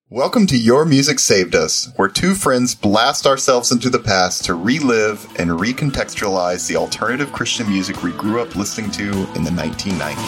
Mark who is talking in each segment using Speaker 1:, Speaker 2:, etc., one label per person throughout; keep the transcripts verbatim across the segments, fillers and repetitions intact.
Speaker 1: Welcome to Your Music Saved Us, where two friends blast ourselves into the past to relive and recontextualize the alternative Christian music we grew up listening to in the nineteen nineties.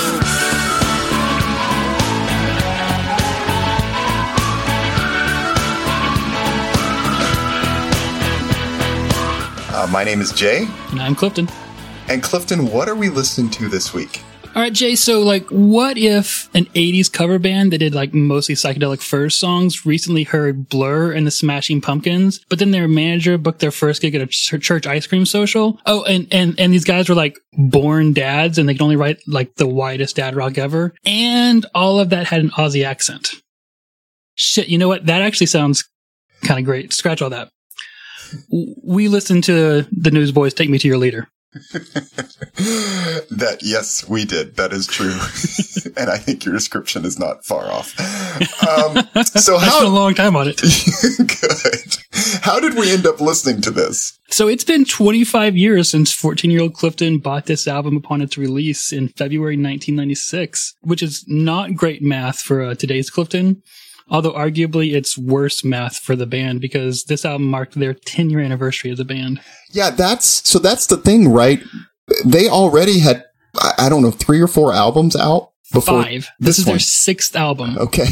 Speaker 1: Uh, my name is Jay.
Speaker 2: And I'm Clifton.
Speaker 1: And Clifton, what are we listening to this week?
Speaker 2: All right, Jay, so, like, what if an eighties cover band that did, like, mostly psychedelic Furs songs recently heard Blur and the Smashing Pumpkins, but then their manager booked their first gig at a ch- church ice cream social? Oh, and, and, and these guys were, like, born dads, and they could only write, like, the whitest dad rock ever. And all of that had an Aussie accent. Shit, you know what? That actually sounds kind of great. Scratch all that. We listened to the Newsboys' Take Me to Your Leader.
Speaker 1: That, yes, we did. That is true. And I think your description is not far off. Um, so how,
Speaker 2: I spent a long time on it.
Speaker 1: Good. How did we end up listening to this?
Speaker 2: So it's been twenty-five years since fourteen-year-old Clifton bought this album upon its release in February nineteen ninety-six, which is not great math for uh, today's Clifton. Although arguably it's worse math for the band because this album marked their ten-year anniversary as a band.
Speaker 1: Yeah, that's so that's the thing, right? They already had, I don't know, three or four albums out before.
Speaker 2: Five. This, this is one. Their sixth album.
Speaker 1: Okay.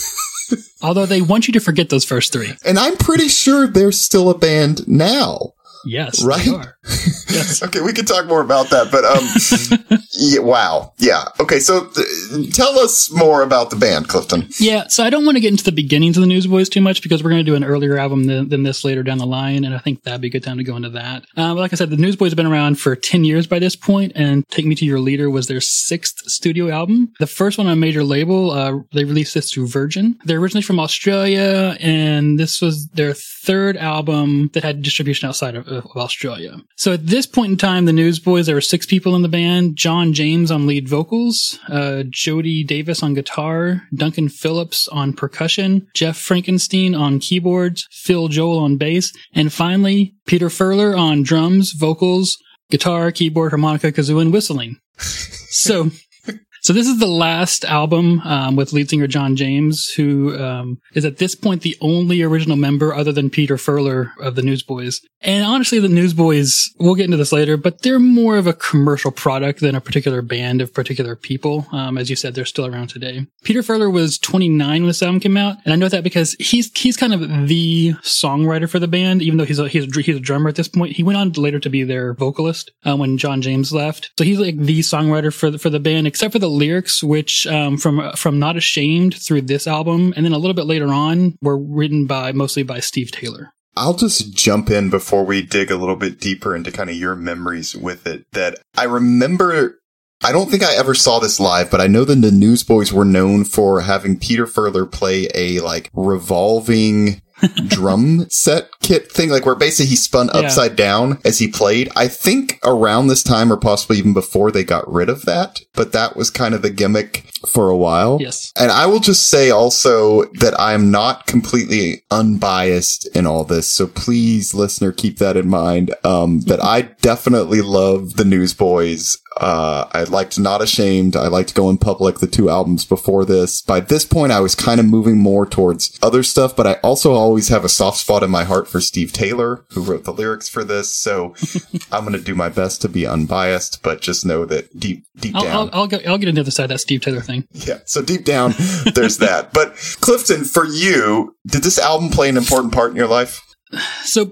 Speaker 2: Although they want you to forget those first three.
Speaker 1: And I'm pretty sure they're still a band now.
Speaker 2: Yes,
Speaker 1: right?
Speaker 2: They are. Yes.
Speaker 1: Okay, we could talk more about that, but um, yeah, wow, yeah. Okay, so th- tell us more about the band, Clifton.
Speaker 2: Yeah, so I don't want to get into the beginnings of the Newsboys too much because we're going to do an earlier album than, than this later down the line, and I think that'd be a good time to go into that. Um, like I said, the Newsboys have been around for ten years by this point, and Take Me to Your Leader was their sixth studio album. The first one on a major label, uh, they released this through Virgin. They're originally from Australia, and this was their third album that had distribution outside of, of Australia. So at this point in time, the Newsboys, there were six people in the band. John James on lead vocals, uh, Jody Davis on guitar, Duncan Phillips on percussion, Jeff Frankenstein on keyboards, Phil Joel on bass, and finally, Peter Furler on drums, vocals, guitar, keyboard, harmonica, kazoo, and whistling. So... So this is the last album um, with lead singer John James, who um, is at this point the only original member other than Peter Furler of the Newsboys. And honestly, the Newsboys, we'll get into this later, but they're more of a commercial product than a particular band of particular people. Um, as you said, they're still around today. Peter Furler was twenty-nine when this album came out, and I know that because he's he's kind of the songwriter for the band, even though he's a, he's a, he's a drummer at this point. He went on later to be their vocalist uh, when John James left. So he's like the songwriter for the, for the band, except for the lyrics, which um, from from Not Ashamed through this album, and then a little bit later on, were written by mostly by Steve Taylor.
Speaker 1: I'll just jump in before we dig a little bit deeper into kind of your memories with it. That I remember, I don't think I ever saw this live, but I know that the Newsboys were known for having Peter Furler play a like revolving drum set kit thing, like where basically he spun upside yeah. down as he played. I think around this time or possibly even before they got rid of that, but that was kind of the gimmick for a while.
Speaker 2: Yes.
Speaker 1: And I will just say also that I am not completely unbiased in all this. So please, listener, keep that in mind. Um, that I definitely love the Newsboys. Uh, I liked Not Ashamed. I liked Go in Public, the two albums before this. By this point, I was kind of moving more towards other stuff, but I also always have a soft spot in my heart for Steve Taylor, who wrote the lyrics for this. So I'm going to do my best to be unbiased, but just know that deep, deep
Speaker 2: I'll,
Speaker 1: down.
Speaker 2: I'll, I'll, get, I'll get into the side of that Steve Taylor thing.
Speaker 1: Yeah. So deep down, there's that. But Clifton, for you, did this album play an important part in your life?
Speaker 2: So,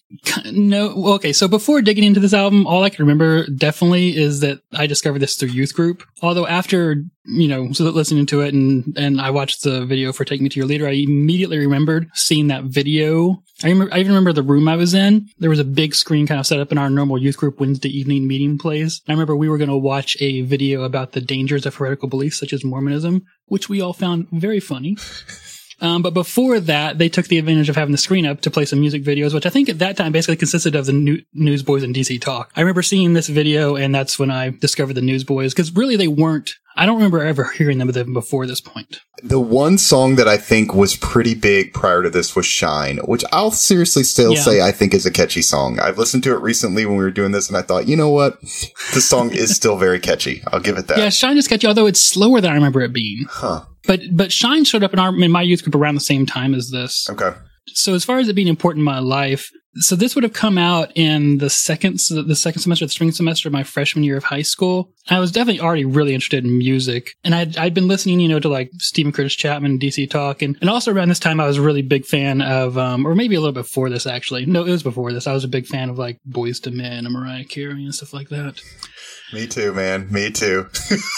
Speaker 2: no. Okay. So before digging into this album, all I can remember definitely is that I discovered this through youth group. Although after, you know, so listening to it and, and I watched the video for Take Me to Your Leader, I immediately remembered seeing that video. I remember, I even remember the room I was in. There was a big screen kind of set up in our normal youth group Wednesday evening meeting place. I remember we were going to watch a video about the dangers of heretical beliefs such as Mormonism, which we all found very funny. Um, but before that, they took the advantage of having the screen up to play some music videos, which I think at that time basically consisted of the new Newsboys and D C Talk. I remember seeing this video, and that's when I discovered the Newsboys, because really they weren't, I don't remember ever hearing them, them before this point.
Speaker 1: The one song that I think was pretty big prior to this was Shine, which I'll seriously still yeah. say I think is a catchy song. I've listened to it recently when we were doing this, and I thought, you know what? The song is still very catchy. I'll give it that.
Speaker 2: Yeah, Shine is catchy, although it's slower than I remember it being.
Speaker 1: Huh.
Speaker 2: But but Shine showed up in our in my youth group around the same time as this.
Speaker 1: Okay.
Speaker 2: So as far as it being important in my life, so this would have come out in the second the second semester, the spring semester of my freshman year of high school. I was definitely already really interested in music, and I'd I'd been listening, you know, to like Stephen Curtis Chapman, D C Talk, and and also around this time I was a really big fan of, um, or maybe a little bit before this actually. No, it was before this. I was a big fan of like Boyz two Men and Mariah Carey and stuff like that.
Speaker 1: Me too, man. Me too.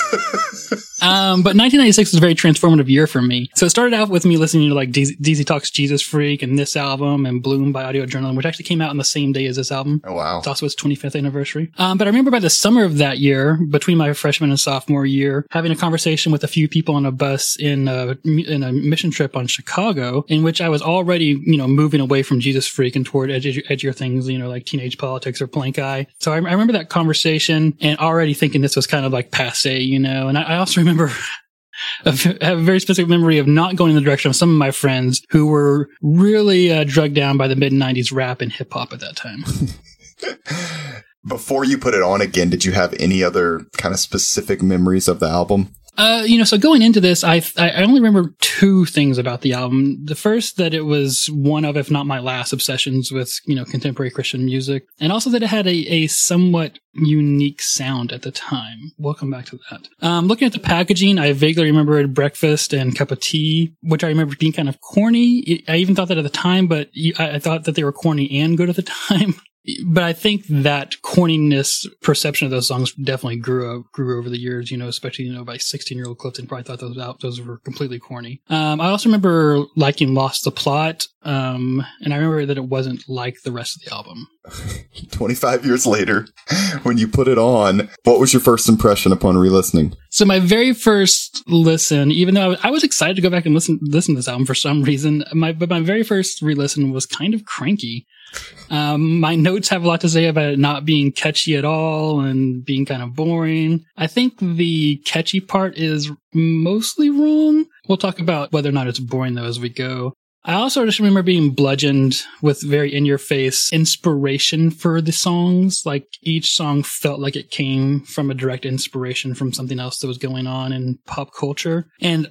Speaker 2: um, but nineteen ninety-six was a very transformative year for me. So it started out with me listening to like D Z Talk's Jesus Freak and this album and Bloom by Audio Adrenaline, which actually came out on the same day as this album.
Speaker 1: Oh, wow.
Speaker 2: It's also its twenty-fifth anniversary. Um, but I remember by the summer of that year, between my freshman and sophomore year, having a conversation with a few people on a bus in a, in a mission trip on Chicago, in which I was already, you know, moving away from Jesus Freak and toward edgier, edgier things, you know, like Teenage Politics or Plank Eye. So I, I remember that conversation and already thinking this was kind of like passe, you know, and I, I also remember I have a very specific memory of not going in the direction of some of my friends who were really uh, drugged down by the mid nineties rap and hip hop at that time.
Speaker 1: Before you put it on again, did you have any other kind of specific memories of the album?
Speaker 2: Uh, you know, so going into this, I I only remember two things about the album. The first, that it was one of, if not my last, obsessions with, you know, contemporary Christian music. And also that it had a, a somewhat unique sound at the time. We'll come back to that. Um, looking at the packaging, I vaguely remembered Breakfast and Cup of Tea, which I remember being kind of corny. I even thought that at the time, but I thought that they were corny and good at the time. But I think that corniness perception of those songs definitely grew grew over the years, you know, especially, you know, by sixteen-year-old Clifton probably thought those out, those were completely corny. Um, I also remember liking Lost the Plot, um, and I remember that it wasn't like the rest of the album.
Speaker 1: twenty-five years later, when you put it on, what was your first impression upon re-listening?
Speaker 2: So my very first listen, even though I was, I was excited to go back and listen listen to this album for some reason, my but my very first re-listen was kind of cranky. Um, my notes have a lot to say about it not being catchy at all and being kind of boring. I think the catchy part is mostly wrong. We'll talk about whether or not it's boring though as we go. I also just remember being bludgeoned with very in-your-face inspiration for the songs. Like, each song felt like it came from a direct inspiration from something else that was going on in pop culture. And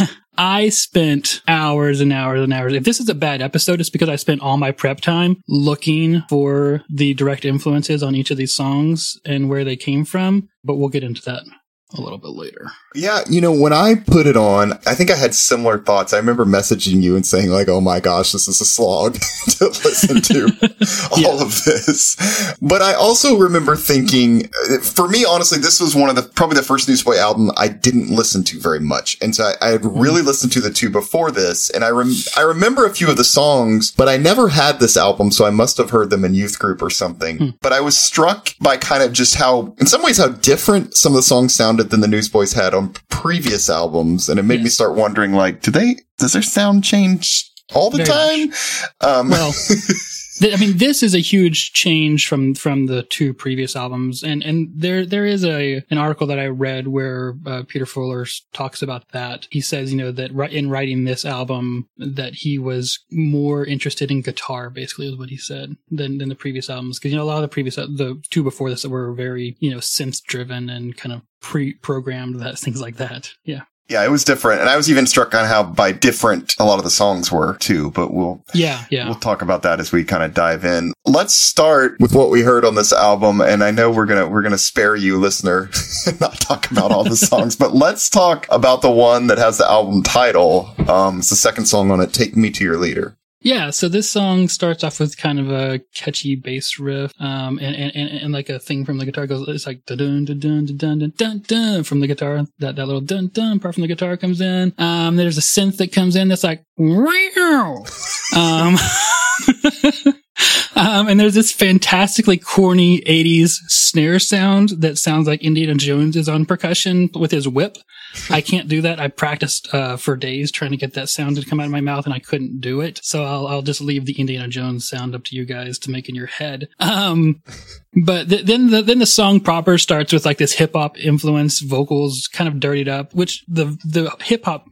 Speaker 2: I spent hours and hours and hours. If this is a bad episode, it's because I spent all my prep time looking for the direct influences on each of these songs and where they came from. But we'll get into that a little bit later.
Speaker 1: Yeah, you know, when I put it on, I think I had similar thoughts. I remember messaging you and saying like, oh my gosh, this is a slog to listen to all yeah. of this. But I also remember thinking, for me, honestly, this was one of the, probably the first Newsboy album I didn't listen to very much. And so I, I had really listened to the two before this. And I rem- I remember a few of the songs, but I never had this album. So I must have heard them in youth group or something. Hmm. But I was struck by kind of just how, in some ways, how different some of the songs sounded than the Newsboys had on previous albums, and it made yeah. me start wondering, like, do they does their sound change all the Very time? Um,
Speaker 2: well, th- I mean, this is a huge change from from the two previous albums, and and there there is a an article that I read where uh, Peter Fuller talks about that. He says, you know, that ri- in writing this album, that he was more interested in guitar, basically, is what he said, than than the previous albums, because, you know, a lot of the previous the two before this that were very, you know, synth driven and kind of pre-programmed, that things like that. Yeah.
Speaker 1: Yeah, it was different. And I was even struck on how by different a lot of the songs were too, but we'll,
Speaker 2: yeah, yeah.
Speaker 1: we'll talk about that as we kind of dive in. Let's start with what we heard on this album. And I know we're going to, we're going to spare you, listener, and not talk about all the songs, but let's talk about the one that has the album title. Um, it's the second song on it, Take Me to Your Leader.
Speaker 2: Yeah, so this song starts off with kind of a catchy bass riff, um, and, and, and, and like a thing from the guitar goes, it's like dun dun dun dun dun dun dun from the guitar. That that little dun dun part from the guitar comes in. Um, there's a synth that comes in that's like wow. Um, um, and there's this fantastically corny eighties snare sound that sounds like Indiana Jones is on percussion with his whip. I can't do that. I practiced uh, for days trying to get that sound to come out of my mouth, and I couldn't do it. So I'll I'll just leave the Indiana Jones sound up to you guys to make in your head. Um, but th- then the then the song proper starts with like this hip hop influence, vocals kind of dirtied up, which the the hip hop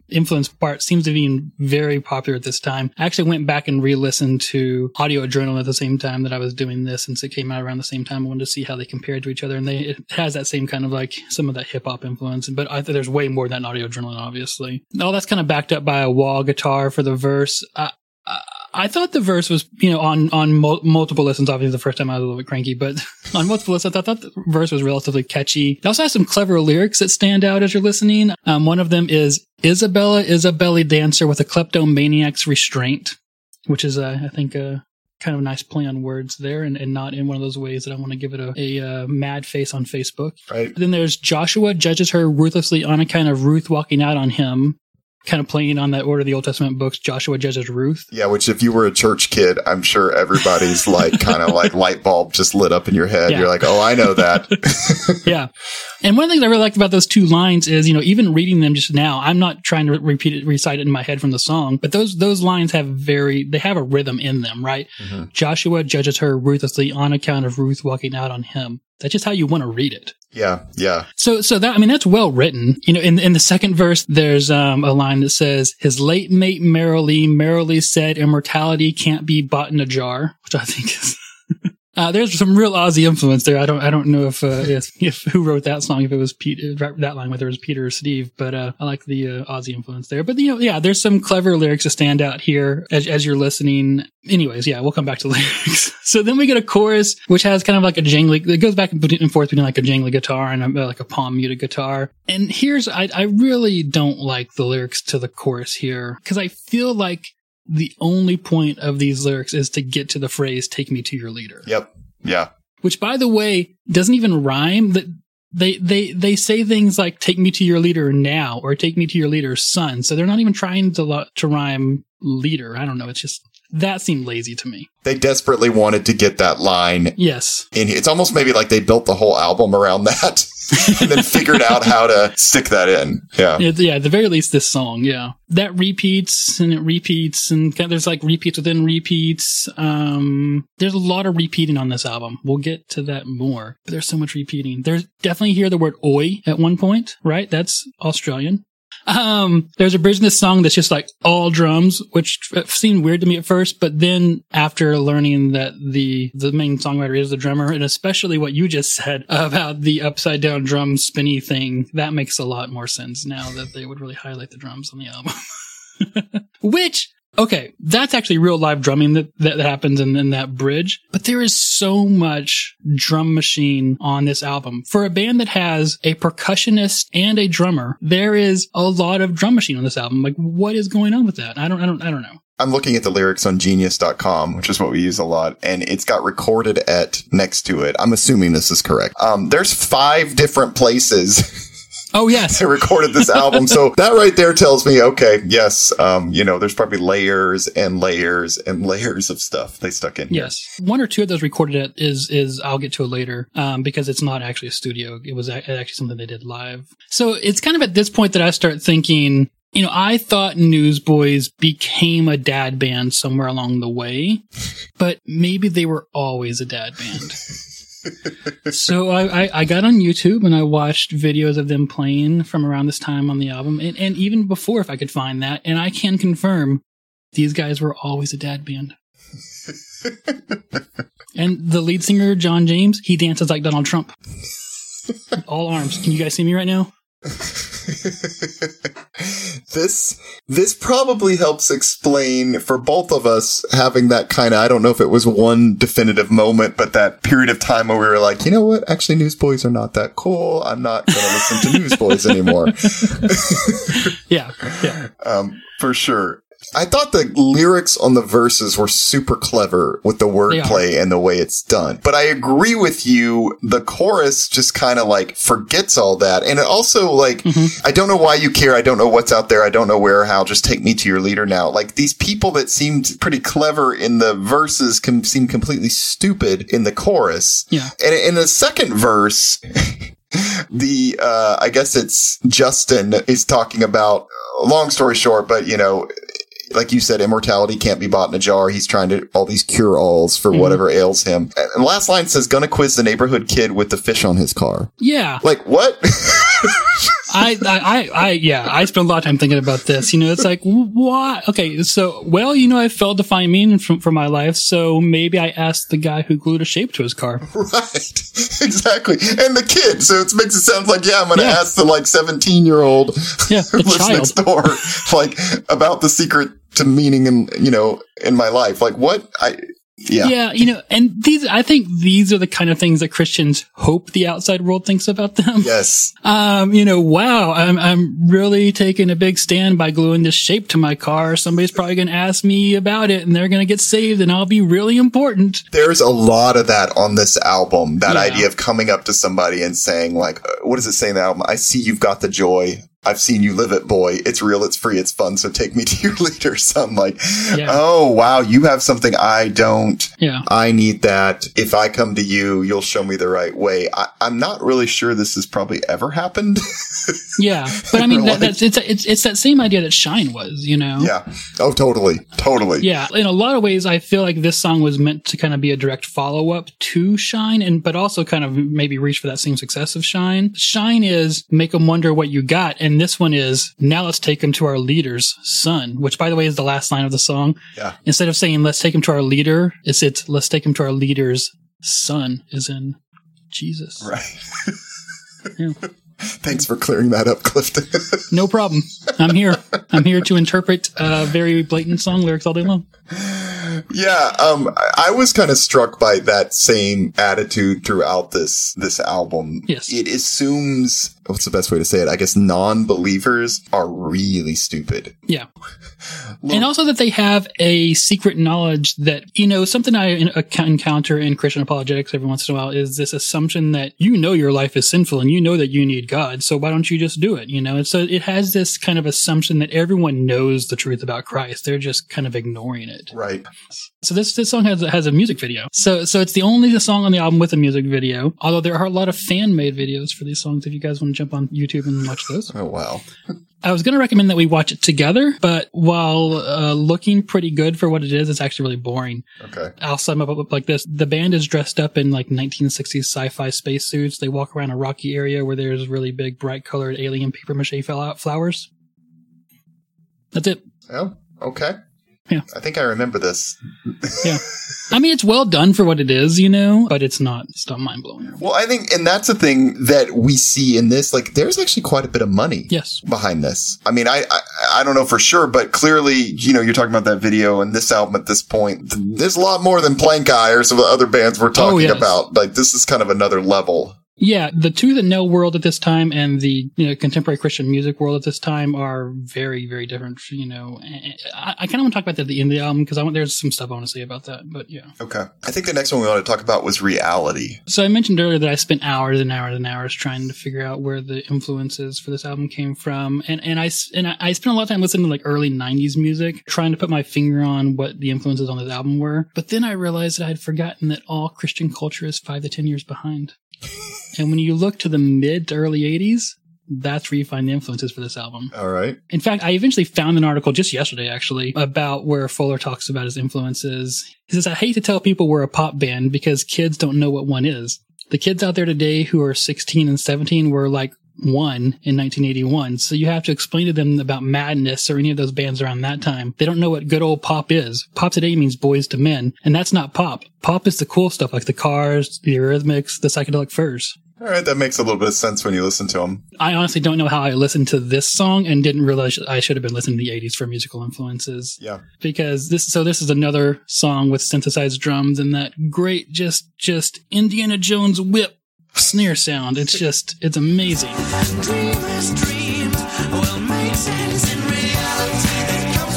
Speaker 2: influence part seems to be very popular at this time. I actually went back and re-listened to Audio Adrenaline at the same time that I was doing this, since it came out around the same time. I wanted to see how they compared to each other, and they it has that same kind of like some of that hip hop influence, but I think there's way more than Audio Adrenaline, obviously. All that's kind of backed up by a wah guitar for the verse. I, I, I thought the verse was, you know, on on mul- multiple listens. Obviously, the first time I was a little bit cranky, but on multiple listens, I thought the verse was relatively catchy. It also has some clever lyrics that stand out as you're listening. Um, one of them is Isabella is a belly dancer with a kleptomaniac's restraint, which is, uh, I think, a kind of a nice play on words there, and, and not in one of those ways that I want to give it a, a uh, mad face on Facebook.
Speaker 1: Right.
Speaker 2: Then there's Joshua judges her ruthlessly on account of Ruth walking out on him. Kind of playing on that order of the Old Testament books, Joshua judges Ruth.
Speaker 1: Yeah, which if you were a church kid, I'm sure everybody's like kind of like light bulb just lit up in your head. Yeah. You're like, oh, I know that.
Speaker 2: Yeah. And one of the things I really liked about those two lines is, you know, even reading them just now, I'm not trying to repeat it, recite it in my head from the song, but those, those lines have very, they have a rhythm in them, right? Mm-hmm. Joshua judges her ruthlessly on account of Ruth walking out on him. That's just how you want to read it.
Speaker 1: Yeah, yeah.
Speaker 2: So, so that, I mean, that's well written. You know, in, in the second verse, there's, um, a line that says, his late mate merrily, merrily said immortality can't be bought in a jar, which I think is, uh, there's some real Ozzy influence there. I don't, I don't know if, uh, if, if who wrote that song, if it was Pete, that line, whether it was Peter or Steve, but, uh, I like the, uh, Ozzy influence there. But, you know, yeah, there's some clever lyrics that stand out here as, as you're listening. Anyways, yeah, we'll come back to lyrics. So then we get a chorus, which has kind of like a jangly, it goes back and forth between like a jangly guitar and a, like a palm muted guitar. And here's, I, I really don't like the lyrics to the chorus here, because I feel like the only point of these lyrics is to get to the phrase, take me to your leader.
Speaker 1: Yep. Yeah.
Speaker 2: Which, by the way, doesn't even rhyme. That They, they, they say things like, take me to your leader now, or take me to your leader's son. So they're not even trying to, to rhyme leader. I don't know. It's just, that seemed lazy to me.
Speaker 1: They desperately wanted to get that line.
Speaker 2: Yes.
Speaker 1: And it's almost maybe like they built the whole album around that and then figured out how to stick that in. Yeah.
Speaker 2: Yeah, yeah, at the very least, this song, yeah. That repeats and it repeats, and there's like repeats within repeats. Um, there's a lot of repeating on this album. We'll get to that more. But there's so much repeating. There's definitely hear the word oi at one point, right? That's Australian. Um, there's a bridge in this song that's just like all drums, which seemed weird to me at first, but then after learning that the, the main songwriter is the drummer, and especially what you just said about the upside down drum spinny thing, that makes a lot more sense now that they would really highlight the drums on the album. Which, okay, that's actually real live drumming that, that happens in, in that bridge. But there is so much drum machine on this album. For a band that has a percussionist and a drummer, there is a lot of drum machine on this album. Like, what is going on with that? I don't, I don't, I don't know.
Speaker 1: I'm looking at the lyrics on genius dot com, which is what we use a lot, and it's got recorded at next to it. I'm assuming this is correct. Um, there's five different places.
Speaker 2: Oh, yes.
Speaker 1: They recorded this album. So that right there tells me, okay, yes, um, you know, there's probably layers and layers and layers of stuff they stuck in here.
Speaker 2: Yes. One or two of those recorded at is, is, I'll get to it later, um, because it's not actually a studio. It was actually something they did live. So it's kind of at this point that I start thinking, you know, I thought Newsboys became a dad band somewhere along the way, but maybe they were always a dad band. So I, I, I got on YouTube and I watched videos of them playing from around this time on the album, and, and even before, if I could find that, and I can confirm these guys were always a dad band. And the lead singer, John James, he dances like Donald Trump. All arms. Can you guys see me right now?
Speaker 1: This this probably helps explain for both of us having that kind of, I don't know if it was one definitive moment, but that period of time where we were like, you know what, actually Newsboys are not that cool. I'm not going to listen to Newsboys anymore.
Speaker 2: Yeah, yeah.
Speaker 1: Um, for sure. I thought the lyrics on the verses were super clever with the wordplay and the way it's done. But I agree with you. The chorus just kind of like forgets all that. And it also like, mm-hmm. I don't know why you care. I don't know what's out there. I don't know where or how. Just take me to your leader now. Like these people that seemed pretty clever in the verses can seem completely stupid in the chorus.
Speaker 2: Yeah.
Speaker 1: And in the second verse, the, uh, I guess it's Justin is talking about, long story short, but you know, like you said, immortality can't be bought in a jar. He's trying to all these cure-alls for mm-hmm. whatever ails him. And the last line says, gonna quiz the neighborhood kid with the fish on his car.
Speaker 2: Yeah.
Speaker 1: Like, what?
Speaker 2: I, I, I, I, yeah, I spent a lot of time thinking about this. You know, it's like, why? Okay, so, well, you know, I failed to find meaning for, for my life, so maybe I asked the guy who glued a shape to his car.
Speaker 1: Right. Exactly. And the kid. So it makes it sound like, yeah, I'm going to
Speaker 2: Yeah.
Speaker 1: ask the like seventeen year old
Speaker 2: Yeah,
Speaker 1: who
Speaker 2: the
Speaker 1: lives
Speaker 2: child.
Speaker 1: next door, like about the secret to meaning in, you know, in my life. Like what? I, yeah.
Speaker 2: Yeah, you know, and these, I think these are the kind of things that Christians hope the outside world thinks about them.
Speaker 1: Yes.
Speaker 2: Um, you know, wow, I'm, I'm really taking a big stand by gluing this shape to my car. Somebody's probably going to ask me about it and they're going to get saved and I'll be really important.
Speaker 1: There's a lot of that on this album. That
Speaker 2: Yeah.
Speaker 1: idea of coming up to somebody and saying like, uh, what does it say in the album? I see you've got the joy. I've seen you live it, boy. It's real. It's free. It's fun. So take me to your leader. So I'm like,
Speaker 2: Yeah.
Speaker 1: oh, wow. You have something I don't.
Speaker 2: Yeah.
Speaker 1: I need that. If I come to you, you'll show me the right way. I, I'm not really sure this has probably ever happened.
Speaker 2: Yeah. But I mean, that,
Speaker 1: Like-
Speaker 2: that's, it's, it's, it's that same idea that Shine was, you know?
Speaker 1: Yeah. Oh, totally. Totally.
Speaker 2: Yeah. In a lot of ways, I feel like this song was meant to kind of be a direct follow up to Shine, and but also kind of maybe reach for that same success of Shine. Shine is make them wonder what you got. And this one is now let's take them to our leader's son, which by the way is the last line of the song.
Speaker 1: Yeah.
Speaker 2: Instead of saying let's take him to our leader, it's it's let's take him to our leader's son, is in Jesus.
Speaker 1: Right.
Speaker 2: Yeah.
Speaker 1: Thanks for clearing that up, Clifton.
Speaker 2: No problem. I'm here. I'm here to interpret uh, very blatant song lyrics all day long.
Speaker 1: Yeah, um, I I was kind of struck by that same attitude throughout this this album.
Speaker 2: Yes.
Speaker 1: It assumes, what's the best way to say it? I guess non-believers are really stupid.
Speaker 2: Yeah. And also that they have a secret knowledge that, you know, something I en- encounter in Christian apologetics every once in a while is this assumption that you know your life is sinful and you know that you need God, so why don't you just do it, you know? And so it has this kind of assumption that everyone knows the truth about Christ. They're just kind of ignoring it.
Speaker 1: Right.
Speaker 2: So this this song has has a music video. So so it's the only song on the album with a music video. Although there are a lot of fan made videos for these songs. If you guys want to jump on YouTube and watch those,
Speaker 1: Oh, wow.
Speaker 2: I was going to recommend that we watch it together. But while uh, looking pretty good for what it is, it's actually really boring.
Speaker 1: Okay.
Speaker 2: I'll sum up like this: the band is dressed up in like nineteen sixties sci-fi spacesuits. They walk around a rocky area where there's really big, bright colored alien paper mache flowers. That's it.
Speaker 1: Oh, okay.
Speaker 2: Yeah.
Speaker 1: I think I remember this.
Speaker 2: Yeah. I mean, it's well done for what it is, you know, but it's not, it's not mind blowing.
Speaker 1: Well, I think, and that's the thing that we see in this, like, there's actually quite a bit of money.
Speaker 2: Yes.
Speaker 1: Behind this. I mean, I, I, I don't know for sure, but clearly, you know, you're talking about that video and this album at this point, th- there's a lot more than Plank Eye or some of the other bands we're talking
Speaker 2: Oh, yes.
Speaker 1: about. Like, this is kind of another level.
Speaker 2: Yeah, the two that know world at this time and the you know contemporary Christian music world at this time are very, very different. You know, I, I kind of want to talk about that at the end of the album because I want there's some stuff I want to say about that. But yeah,
Speaker 1: Okay. I think the next one we want to talk about was Reality.
Speaker 2: so I mentioned earlier that I spent hours and hours and hours trying to figure out where the influences for this album came from, and and I s- and I, I spent a lot of time listening to like early nineties music, trying to put my finger on what the influences on this album were. But then I realized that I had forgotten that all Christian culture is five to ten years behind. And when you look to the mid to early eighties, that's where you find the influences for this album.
Speaker 1: All right.
Speaker 2: In fact, I eventually found an article just yesterday, actually, about where Fuller talks about his influences. He says, I hate to tell people we're a pop band because kids don't know what one is. The kids out there today who are sixteen and seventeen were like one in nineteen eighty-one. So you have to explain to them about Madness or any of those bands around that time. They don't know what good old pop is. Pop today means boys to men, and that's not pop. Pop is the cool stuff like the Cars, the Eurythmics, the Psychedelic Furs.
Speaker 1: All right. That makes a little bit of sense when you listen to them.
Speaker 2: I honestly don't know how I listened to this song and didn't realize I should have been listening to the eighties for musical influences.
Speaker 1: Yeah.
Speaker 2: Because this, so this is another song with synthesized drums and that great, just, just Indiana Jones whip snare sound. It's just, it's amazing.
Speaker 3: Dreamers dream will make sense in reality that comes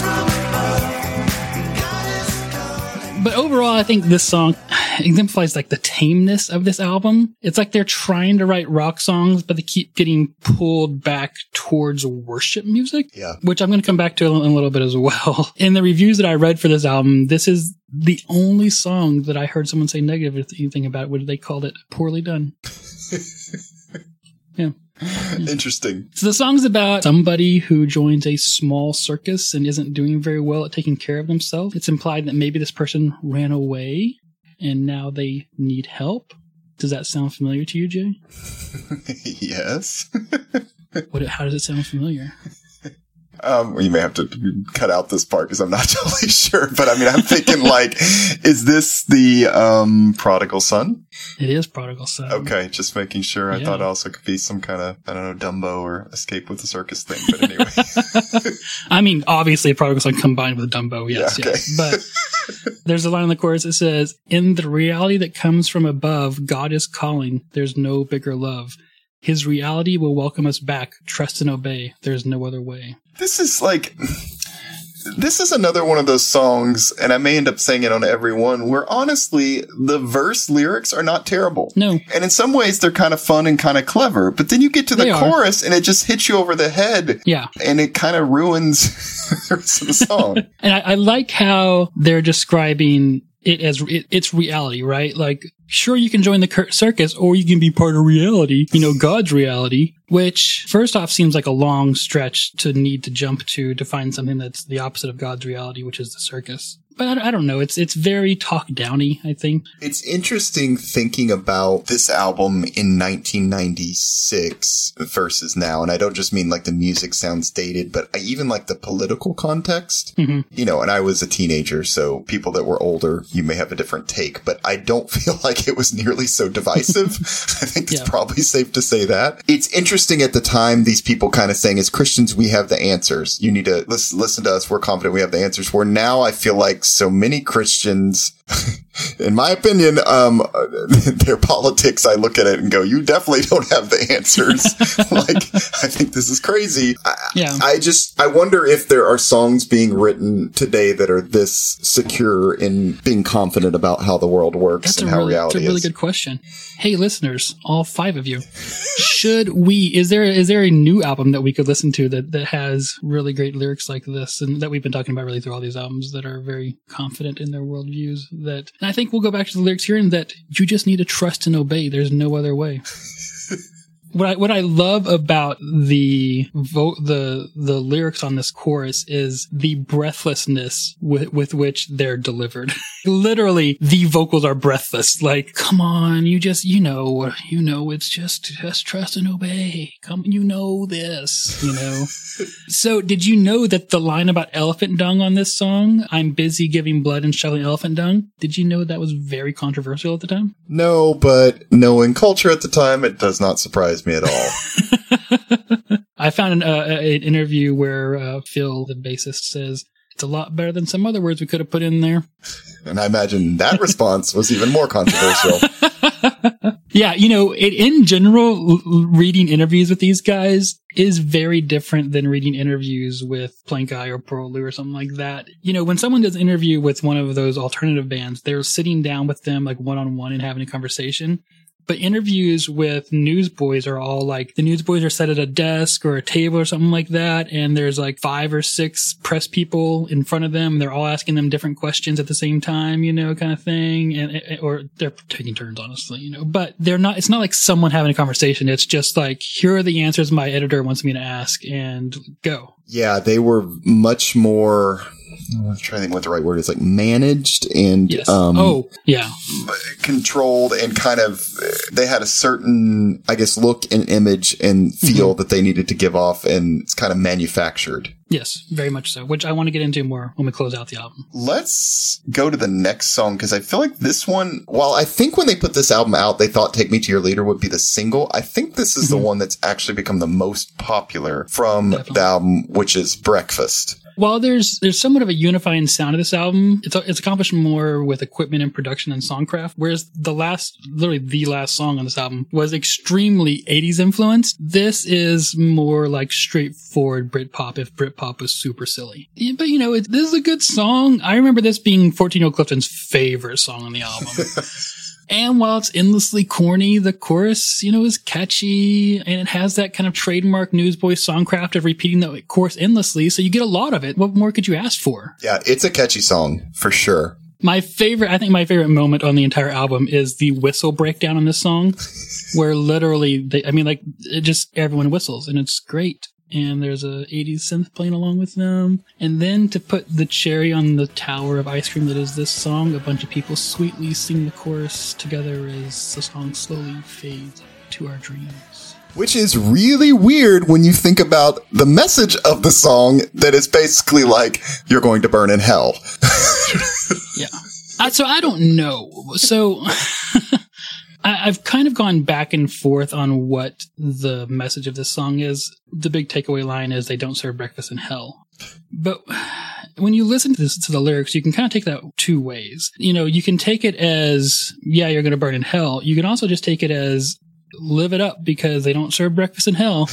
Speaker 3: from above. God is calling.
Speaker 2: But overall, I think this song exemplifies like the tameness of this album. It's like they're trying to write rock songs, but they keep getting pulled back towards worship music.
Speaker 1: Yeah.
Speaker 2: Which I'm going to come back to in a little bit as well. In the reviews that I read for this album, this is the only song that I heard someone say negative anything about, where they called it poorly done. Yeah.
Speaker 1: Interesting.
Speaker 2: So the song's about somebody who joins a small circus and isn't doing very well at taking care of themselves. It's implied that maybe this person ran away and now they need help. Does that sound familiar to you, Jay?
Speaker 1: Yes.
Speaker 2: What? How does it sound familiar?
Speaker 1: Um, you may have to cut out this part because I'm not totally sure. But I mean, I'm thinking like, is this the um, Prodigal Son?
Speaker 2: It is Prodigal Son.
Speaker 1: Okay, just making sure. I
Speaker 2: Yeah.
Speaker 1: thought it also could be some kind of, I don't know, Dumbo or Escape with the Circus thing. But anyway.
Speaker 2: I mean, obviously, Prodigal Son combined with Dumbo, yes,
Speaker 1: Yeah, okay.
Speaker 2: yes. But there's a line in the chorus that says, "In the reality that comes from above, God is calling. There's no bigger love. His reality will welcome us back. Trust and obey. There's no other way."
Speaker 1: This is like, this is another one of those songs, and I may end up saying it on every one, where honestly, the verse lyrics are not terrible.
Speaker 2: No.
Speaker 1: And in some ways, they're kind of fun and kind of clever. But then you get to the
Speaker 2: They are.
Speaker 1: chorus, and it just hits you over the head.
Speaker 2: Yeah.
Speaker 1: And it kind of ruins the rest of the song.
Speaker 2: And I, I like how they're describing it as it, it's reality, right? Like, sure, you can join the cir- circus or you can be part of reality, you know, God's reality, which first off seems like a long stretch to need to jump to to find something that's the opposite of God's reality, which is the circus. But I, I don't know. It's it's very talk downy, I think.
Speaker 1: It's interesting thinking about this album in nineteen ninety-six versus now. And I don't just mean like the music sounds dated, but I even like the political context.
Speaker 2: Mm-hmm.
Speaker 1: You know, and I was a teenager, so people that were older, you may have a different take, but I don't feel like it was nearly so divisive. I think it's
Speaker 2: Yeah.
Speaker 1: probably safe to say that. It's interesting at the time, these people kind of saying, as Christians, we have the answers. You need to listen, listen to us. We're confident we have the answers. Where now I feel like so many Christians, in my opinion, um, their politics, I look at it and go, you definitely don't have the answers. Like, I think this is crazy. I,
Speaker 2: Yeah.
Speaker 1: I just, I wonder if there are songs being written today that are this secure in being confident about how the world works
Speaker 2: That's a
Speaker 1: and how
Speaker 2: really,
Speaker 1: reality
Speaker 2: that's a really
Speaker 1: is.
Speaker 2: good question. Hey, listeners, all five of you, should we? Is there is there a new album that we could listen to that that has really great lyrics like this, and that we've been talking about really through all these albums that are very confident in their worldviews? That, and I think we'll go back to the lyrics here, and that you just need to trust and obey. There's no other way. What I, what I love about the vo- the the lyrics on this chorus is the breathlessness with, with which they're delivered. Literally, the vocals are breathless. Like, come on, you just, you know, you know, it's just, just trust and obey. Come, you know this, you know. So, did you know that the line about elephant dung on this song, "I'm busy giving blood and shoveling elephant dung," did you know that was very controversial at the time?
Speaker 1: No, but knowing culture at the time, it does not surprise me at all.
Speaker 2: I found an, uh, an interview where uh, Phil, the bassist, says it's a lot better than some other words we could have put in there.
Speaker 1: And I imagine that response was even more controversial.
Speaker 2: Yeah, you know, it, in general, l- reading interviews with these guys is very different than reading interviews with Plank Eye or Pearl Lou or something like that. You know, when someone does an interview with one of those alternative bands, they're sitting down with them like one-on-one and having a conversation. But interviews with newsboys are all like, the newsboys are set at a desk or a table or something like that, and there's like five or six press people in front of them. They're all asking them different questions at the same time, you know, kind of thing. And, or they're taking turns, honestly, you know, but they're not, it's not like someone having a conversation. It's just like, here are the answers my editor wants me to ask, and go.
Speaker 1: Yeah, they were much more, I'm trying to think what the right word is, like managed and
Speaker 2: Yes.
Speaker 1: um,
Speaker 2: oh, yeah.
Speaker 1: controlled, and kind of, they had a certain, I guess, look and image and feel
Speaker 2: Mm-hmm.
Speaker 1: that they needed to give off, and it's kind of manufactured.
Speaker 2: Yes, very much so, which I want to get into more when we close out the album.
Speaker 1: Let's go to the next song, because I feel like this one, while I think when they put this album out, they thought Take Me to Your Leader would be the single, I think this is
Speaker 2: Mm-hmm.
Speaker 1: the one that's actually become the most popular from
Speaker 2: Definitely.
Speaker 1: the album, which is Breakfast.
Speaker 2: While there's there's somewhat of a unifying sound of this album, it's it's accomplished more with equipment and production and songcraft. Whereas the last, literally the last song on this album was extremely eighties influenced. This is more like straightforward Britpop if Britpop was super silly. Yeah, but you know, it, this is a good song. I remember this being fourteen-year-old Clifton's favorite song on the album. And while it's endlessly corny, the chorus, you know, is catchy, and it has that kind of trademark Newsboys songcraft of repeating the chorus endlessly, so you get a lot of it. What more could you ask for?
Speaker 1: Yeah, it's a catchy song, for sure.
Speaker 2: My favorite, I think my favorite moment on the entire album is the whistle breakdown on this song, where literally, they, I mean, like, it just, everyone whistles, and it's great. And there's a eighties synth playing along with them. And then to put the cherry on the tower of ice cream that is this song, a bunch of people sweetly sing the chorus together as the song slowly fades to our dreams.
Speaker 1: Which is really weird when you think about the message of the song that is basically like, you're going to burn in hell.
Speaker 2: Yeah. Uh, so I don't know. So I, I've kind of gone back and forth on what the message of this song is. The big takeaway line is they don't serve breakfast in hell. But when you listen to this, to the lyrics, you can kind of take that two ways. You know, you can take it as, yeah, you're going to burn in hell. You can also just take it as, live it up because they don't serve breakfast in hell.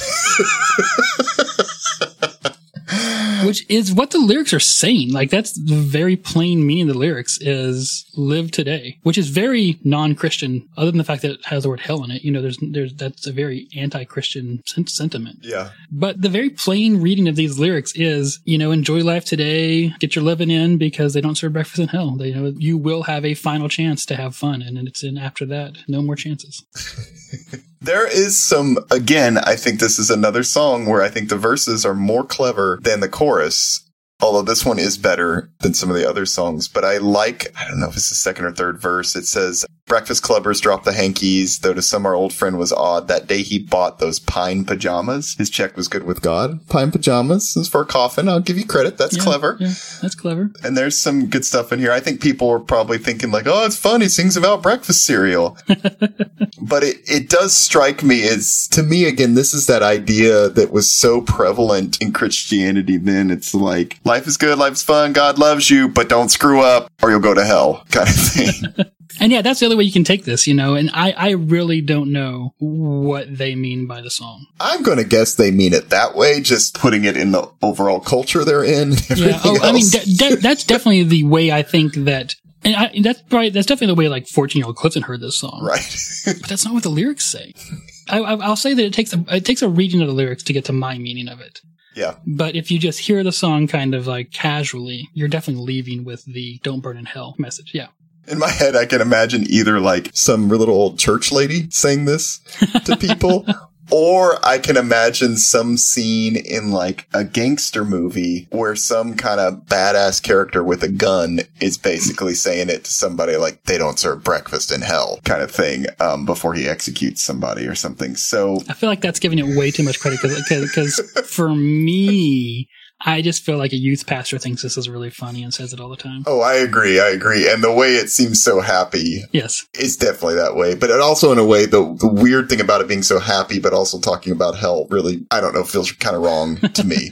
Speaker 2: Which is what the lyrics are saying. Like, that's the very plain meaning of the lyrics is live today, which is very non-Christian, other than the fact that it has the word hell in it. You know, there's, there's, that's a very anti-Christian sen- sentiment.
Speaker 1: Yeah.
Speaker 2: But the very plain reading of these lyrics is, you know, enjoy life today, get your living in because they don't serve breakfast in hell. They, you know, you will have a final chance to have fun. And then it's in after that, no more chances.
Speaker 1: There is some, again, I think this is another song where I think the verses are more clever than the chorus. Although this one is better than some of the other songs. But I like, I don't know if it's the second or third verse. It says, breakfast clubbers drop the hankies, though to some our old friend was odd. That day he bought those pine pajamas. His check was good with God. Pine pajamas is for a coffin. I'll give you credit. That's
Speaker 2: Yeah,
Speaker 1: clever.
Speaker 2: Yeah, that's clever.
Speaker 1: And there's some good stuff in here. I think people were probably thinking like, oh, it's fun. He sings about breakfast cereal. But it, it does strike me as, to me, again, this is that idea that was so prevalent in Christianity then. It's like, life is good, life is fun, God loves you, but don't screw up or you'll go to hell kind of thing.
Speaker 2: And yeah, that's the other way you can take this, you know, and I, I really don't know what they mean by the song.
Speaker 1: I'm going to guess they mean it that way, just putting it in the overall culture they're in. And
Speaker 2: Yeah, oh,
Speaker 1: else.
Speaker 2: I mean, de- de- that's definitely the way I think that, and I, that's probably, that's definitely the way like fourteen-year-old Clifton heard this song.
Speaker 1: Right.
Speaker 2: But that's not what the lyrics say. I, I, I'll say that it takes a, it takes a reading of the lyrics to get to my meaning of it.
Speaker 1: Yeah.
Speaker 2: But if you just hear the song kind of like casually, you're definitely leaving with the don't burn in hell message. Yeah.
Speaker 1: In my head, I can imagine either like some little old church lady saying this to people, or I can imagine some scene in like a gangster movie where some kind of badass character with a gun is basically saying it to somebody like they don't serve breakfast in hell kind of thing, um, before he executes somebody or something. So
Speaker 2: I feel like that's giving it way too much credit because for me, I just feel like a youth pastor thinks this is really funny and says it all the time.
Speaker 1: Oh, I agree. I agree. And the way it seems so happy.
Speaker 2: Yes.
Speaker 1: It's definitely that way. But it also, in a way, the, the weird thing about it being so happy, but also talking about hell really, I don't know, feels kind of wrong to me.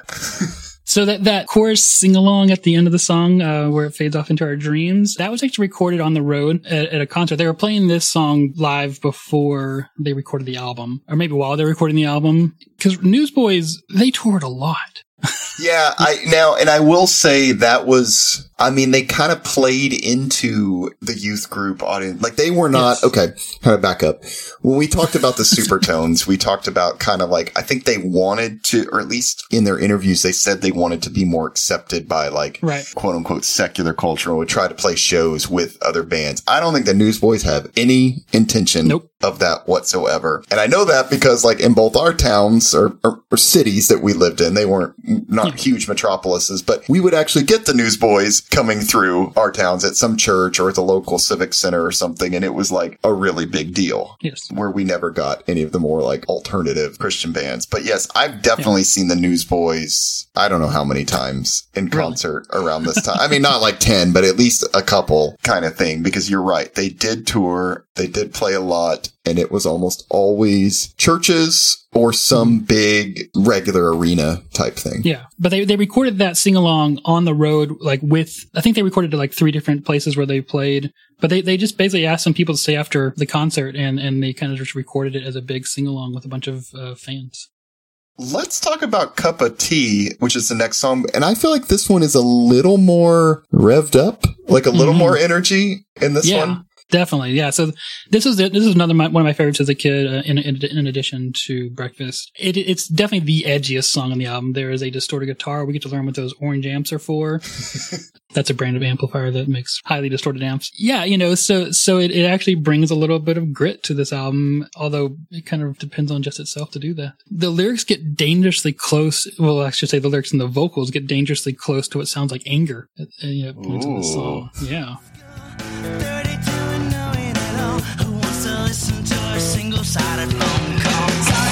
Speaker 2: So that, that chorus sing-along at the end of the song, uh, where it fades off into our dreams, that was actually recorded on the road at, at a concert. They were playing this song live before they recorded the album, or maybe while they were recording the album. Because Newsboys, they toured a lot.
Speaker 1: Yeah, I now, and I will say that was, I mean, they kind of played into the youth group audience. Like they were not,
Speaker 2: Yes.
Speaker 1: okay, kind of back up. When we talked about the Supertones, we talked about kind of like, I think they wanted to, or at least in their interviews, they said they wanted to be more accepted by like,
Speaker 2: Right.
Speaker 1: quote unquote, secular culture and would try to play shows with other bands. I don't think the Newsboys have any intention
Speaker 2: Nope.
Speaker 1: of that whatsoever. And I know that because like in both our towns or, or, or cities that we lived in, they weren't not
Speaker 2: Yeah.
Speaker 1: huge metropolises, but we would actually get the Newsboys coming through our towns at some church or at the local civic center or something. And it was like a really big deal.
Speaker 2: Yes.
Speaker 1: Where we never got any of the more like alternative Christian bands. But yes, I've definitely yeah. seen the Newsboys, I don't know how many times in concert really? Around this time. I mean, not like ten, but at least a couple kind of thing, because you're right. They did tour. They did play a lot, and it was almost always churches or some big regular arena type thing.
Speaker 2: Yeah. But they, they recorded that sing along on the road, like with, I think they recorded it like three different places where they played, but they, they just basically asked some people to stay after the concert and, and they kind of just recorded it as a big sing along with a bunch of uh, fans.
Speaker 1: Let's talk about Cup of Tea, which is the next song. And I feel like this one is a little more revved up, like a little mm-hmm. more energy in this
Speaker 2: yeah.
Speaker 1: one.
Speaker 2: Definitely, yeah. So this is this is another one of my favorites as a kid. Uh, in, in in addition to Breakfast, it, it's definitely the edgiest song on the album. There is a distorted guitar. We get to learn what those orange amps are for. That's a brand of amplifier that makes highly distorted amps. Yeah, you know, so so it, it actually brings a little bit of grit to this album, although it kind of depends on just itself to do that. The lyrics get dangerously close. Well, I should say the lyrics and the vocals get dangerously close to what sounds like anger at, at, you know, points in the song. Yeah.
Speaker 3: thirty-two and knowing it all. Who wants to listen to a single-sided phone call?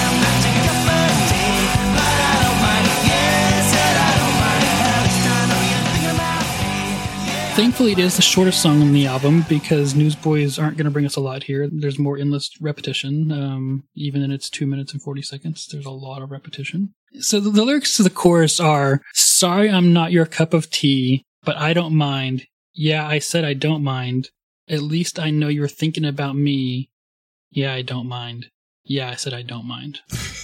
Speaker 2: Thankfully, it is the shortest song on the album because Newsboys aren't going to bring us a lot here. There's more endless repetition. Um, even in its two minutes and forty seconds, there's a lot of repetition. So the, the lyrics to the chorus are, "Sorry, I'm not your cup of tea, but I don't mind. Yeah, I said I don't mind. At least I know you're thinking about me. Yeah, I don't mind. Yeah, I said I don't mind."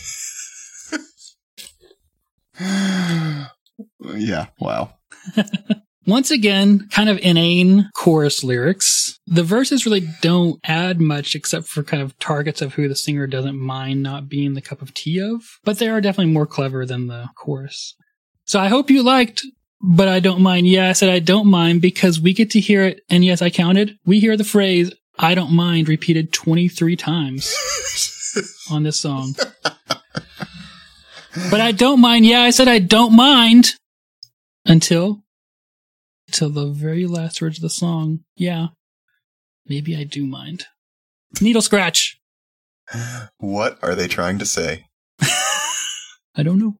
Speaker 1: Yeah, wow.
Speaker 2: Once again, kind of inane chorus lyrics. The verses really don't add much except for kind of targets of who the singer doesn't mind not being the cup of tea of, but they are definitely more clever than the chorus. So I hope you liked, but I don't mind. Yeah, I said I don't mind because we get to hear it, and yes, I counted. We hear the phrase, "I don't mind," repeated twenty-three times on this song. But I don't mind. Yeah, I said I don't mind until... till the very last words of the song. Yeah, maybe I do mind. Needle scratch.
Speaker 1: What are they trying to say?
Speaker 2: I don't know.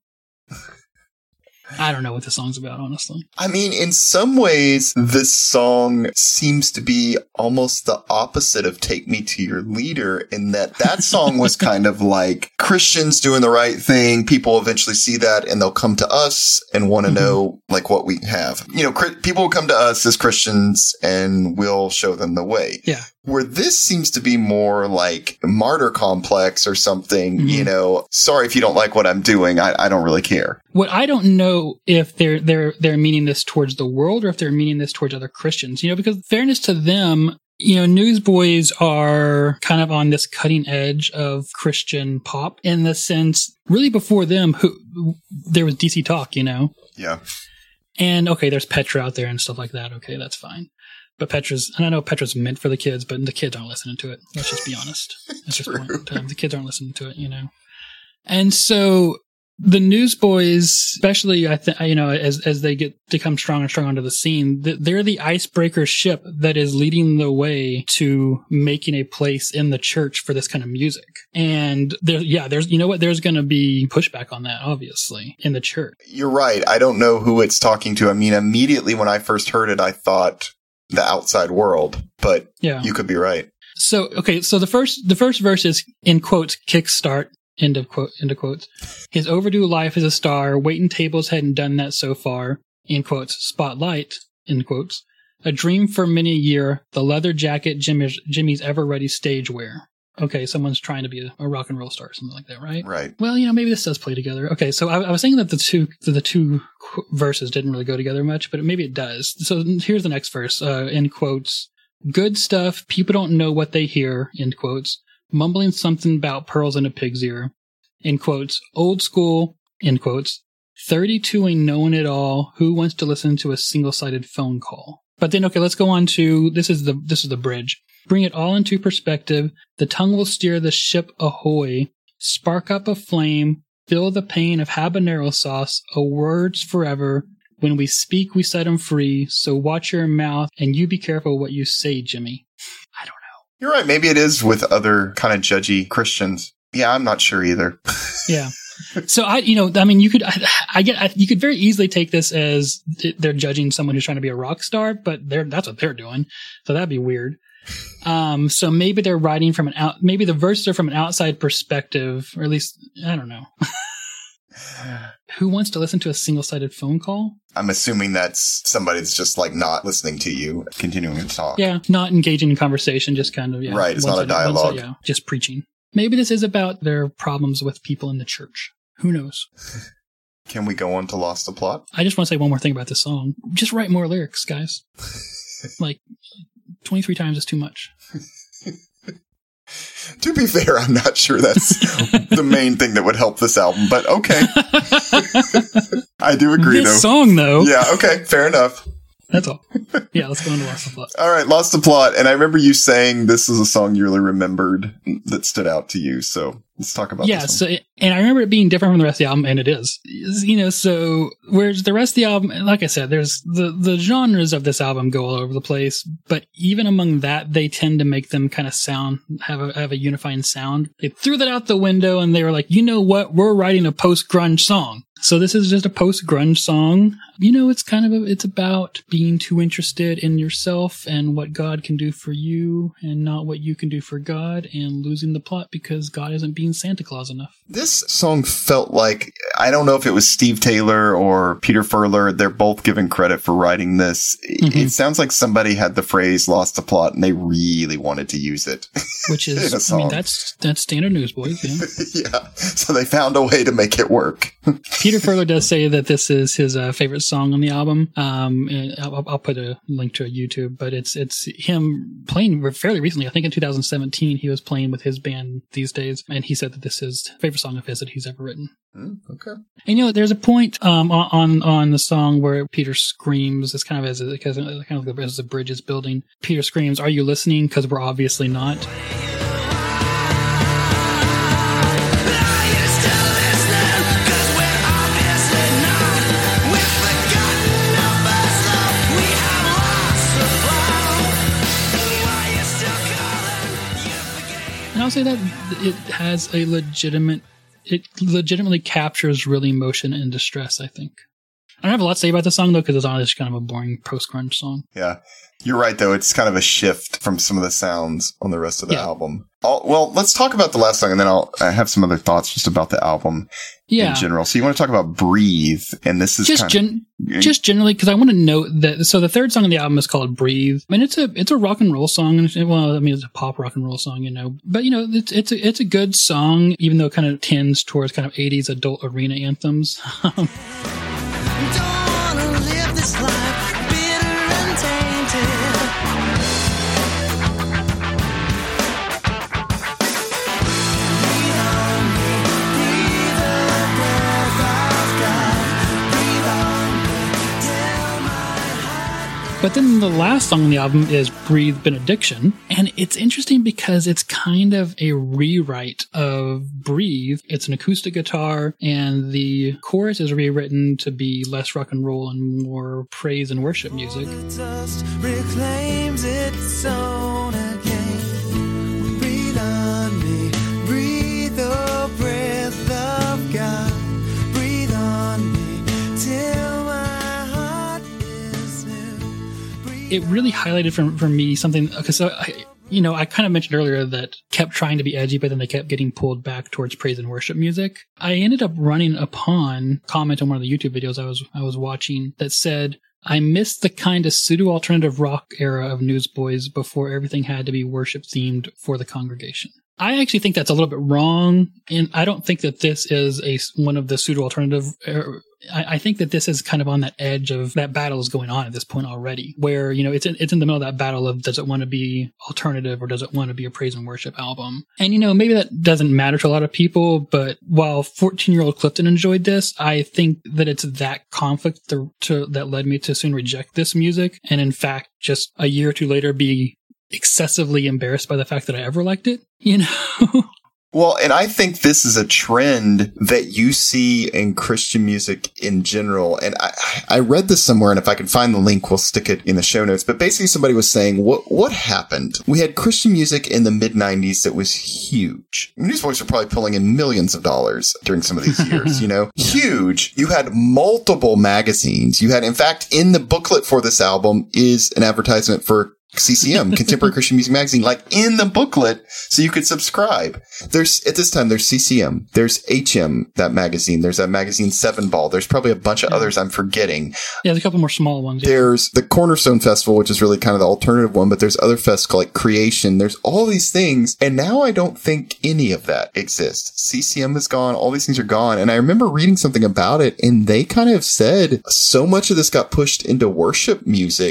Speaker 2: I don't know what the song's about, honestly.
Speaker 1: I mean, in some ways, this song seems to be almost the opposite of Take Me to Your Leader, in that that song was kind of like Christians doing the right thing. People eventually see that and they'll come to us and want to mm-hmm. know like what we have. You know, cri- people will come to us as Christians and we'll show them the way.
Speaker 2: Yeah.
Speaker 1: Where this seems to be more like martyr complex or something, mm-hmm. you know, sorry if you don't like what I'm doing. I, I don't really care.
Speaker 2: What I don't know if they're they're they're meaning this towards the world or if they're meaning this towards other Christians, you know, because fairness to them, you know, Newsboys are kind of on this cutting edge of Christian pop in the sense, really before them, who there was D C Talk, you know.
Speaker 1: Yeah.
Speaker 2: And okay, there's Petra out there and stuff like that. Okay, that's fine. But Petra's, and I know Petra's meant for the kids, but the kids aren't listening to it. Let's just be honest. That's just point in time. The kids aren't listening to it, you know. And so the Newsboys, especially, I think, you know, as as they get to come strong and strong onto the scene, they're the icebreaker ship that is leading the way to making a place in the church for this kind of music. And there, yeah, there's, you know what, there's going to be pushback on that, obviously, in the church.
Speaker 1: You're right. I don't know who it's talking to. I mean, immediately when I first heard it, I thought the outside world, but yeah. You could be right.
Speaker 2: So, okay, so the first the first verse is, in quotes, kickstart, end of quote, end of quotes. His overdue life as a star, waiting tables hadn't done that so far, in quotes, spotlight, end quotes. A dream for many a year, the leather jacket, Jimmy's, Jimmy's ever-ready stage wear. Okay, someone's trying to be a, a rock and roll star, something like that, right?
Speaker 1: Right.
Speaker 2: Well, you know, maybe this does play together. Okay, so I, I was thinking that the two the two verses didn't really go together much, but maybe it does. So here's the next verse, uh, in quotes. Good stuff, people don't know what they hear, end quotes. Mumbling something about pearls in a pig's ear, in quotes. Old school, end quotes. thirty-two ain't knowing it all. Who wants to listen to a single-sided phone call? But then, okay, let's go on to, this is the this is the bridge. Bring it all into perspective. The tongue will steer the ship ahoy. Spark up a flame. Feel the pain of habanero sauce. A word's forever. When we speak, we set 'em free. So watch your mouth and you be careful what you say, Jimmy. I don't know.
Speaker 1: You're right. Maybe it is with other kind of judgy Christians. Yeah, I'm not sure either.
Speaker 2: Yeah. So I, you know, I mean, you could, I, I get, I, you could very easily take this as they're judging someone who's trying to be a rock star, but they're, that's what they're doing. So that'd be weird. Um, so maybe they're writing from an out, maybe the verses are from an outside perspective, or at least, I don't know. Who wants to listen to a single-sided phone call?
Speaker 1: I'm assuming that's somebody that's just like not listening to you, continuing to talk.
Speaker 2: Yeah, not engaging in conversation, just kind of, yeah.
Speaker 1: Right, it's not a dialogue.
Speaker 2: Yeah, just preaching. Maybe this is about their problems with people in the church. Who knows?
Speaker 1: Can we go on to Lost the Plot?
Speaker 2: I just want to say one more thing about this song. Just write more lyrics, guys. Like, twenty-three times is too much.
Speaker 1: To be fair, I'm not sure that's the main thing that would help this album, but okay. I do agree,
Speaker 2: this
Speaker 1: though.
Speaker 2: This song, though.
Speaker 1: Yeah, okay, fair enough.
Speaker 2: That's all. Yeah, let's go on to Lost the Plot.
Speaker 1: All right, Lost the Plot. And I remember you saying this is a song you really remembered that stood out to you. So Let's talk about
Speaker 2: Yeah,
Speaker 1: this
Speaker 2: so
Speaker 1: one.
Speaker 2: it, and I remember it being different from the rest of the album, and it is. You know, so whereas the rest of the album, like I said, there's the the genres of this album go all over the place, but even among that, they tend to make them kind of sound have a have a unifying sound. They threw that out the window, and they were like, you know what, we're writing a post grunge song. So this is just a post grunge song. You know, it's kind of a, it's about being too interested in yourself and what God can do for you and not what you can do for God, and losing the plot because God isn't being Santa Claus enough.
Speaker 1: This song felt like, I don't know if it was Steve Taylor or Peter Furler. They're both given credit for writing this.
Speaker 2: Mm-hmm.
Speaker 1: It sounds like somebody had the phrase lost the plot and they really wanted to use it.
Speaker 2: Which
Speaker 1: in a
Speaker 2: is, I
Speaker 1: song.
Speaker 2: mean, that's that's standard Newsboys. Yeah.
Speaker 1: Yeah. So they found a way to make it work.
Speaker 2: Peter Furler does say that this is his uh, favorite song on the album. Um, and I'll, I'll put a link to a YouTube, but it's it's him playing fairly recently. I think in two thousand seventeen he was playing with his band These Days, and he said that this is favorite song of his that he's ever written.
Speaker 1: Mm, okay.
Speaker 2: And you know, there's a point um, on on the song where Peter screams. It's kind of as a, kind of like as the bridge is building. Peter screams, "Are you listening? Because we're obviously not." And I'll say that it has a legitimate, it legitimately captures really emotion and distress, I think. I don't have a lot to say about the song, though, because it's honestly kind of a boring post-grunge song.
Speaker 1: Yeah. You're right, though. It's kind of a shift from some of the sounds on the rest of the
Speaker 2: Yeah.
Speaker 1: album. I'll, well, let's talk about the last song, and then I'll I have some other thoughts just about the album
Speaker 2: Yeah.
Speaker 1: in general. So you want to talk about Breathe, and this is
Speaker 2: Just
Speaker 1: kind
Speaker 2: gen-
Speaker 1: of...
Speaker 2: Just generally, because I want to note that, so the third song on the album is called Breathe. I mean, it's a, it's a rock and roll song. And well, I mean, it's a pop rock and roll song, you know, but you know, it's, it's a, it's a good song, even though it kind of tends towards kind of eighties adult arena anthems.
Speaker 3: Don't wanna live this life bitter and tainted. Breathe on me, breathe the breath of God. Breathe on me till my heart.
Speaker 2: But then the last song on the album is Breathe Benediction. And it's interesting because it's kind of a rewrite of Breathe. It's an acoustic guitar, and the chorus is rewritten to be less rock and roll and more praise and worship music.
Speaker 3: Dust reclaims its own again. Breathe on me, breathe the breath of God. Breathe on me till my heart is new. Breathe
Speaker 2: It really highlighted for, for me something, because I, you know, I kind of mentioned earlier that kept trying to be edgy, but then they kept getting pulled back towards praise and worship music. I ended up running upon a comment on one of the YouTube videos I was I was watching that said, I missed the kind of pseudo-alternative rock era of Newsboys before everything had to be worship-themed for the congregation. I actually think that's a little bit wrong, and I don't think that this is a one of the pseudo-alternative. Er, I, I think that this is kind of on that edge of that battle is going on at this point already, where you know it's in, it's in the middle of that battle of does it want to be alternative or does it want to be a praise and worship album? And you know maybe that doesn't matter to a lot of people, but while fourteen-year-old Clifton enjoyed this, I think that it's that conflict to, to, that led me to soon reject this music, and in fact, just a year or two later, be excessively embarrassed by the fact that I ever liked it, you know?
Speaker 1: Well, and I think this is a trend that you see in Christian music in general. And I, I read this somewhere, and if I can find the link, we'll stick it in the show notes. But basically somebody was saying, what what happened? We had Christian music in the mid nineties that was huge. Newsboys were probably pulling in millions of dollars during some of these years, you know? Huge. You had multiple magazines. You had, in fact, in the booklet for this album is an advertisement for C C M, Contemporary Christian Music Magazine, like in the booklet, so you could subscribe. There's, at this time, there's C C M, there's H M, that magazine, there's that magazine Seven Ball, there's probably a bunch of others I'm forgetting.
Speaker 2: Yeah, there's a couple more small ones. Yeah.
Speaker 1: There's the Cornerstone Festival, which is really kind of the alternative one, but there's other fests like Creation, there's all these things, and now I don't think any of that exists. C C M is gone, all these things are gone, and I remember reading something about it, and they kind of said so much of this got pushed into worship music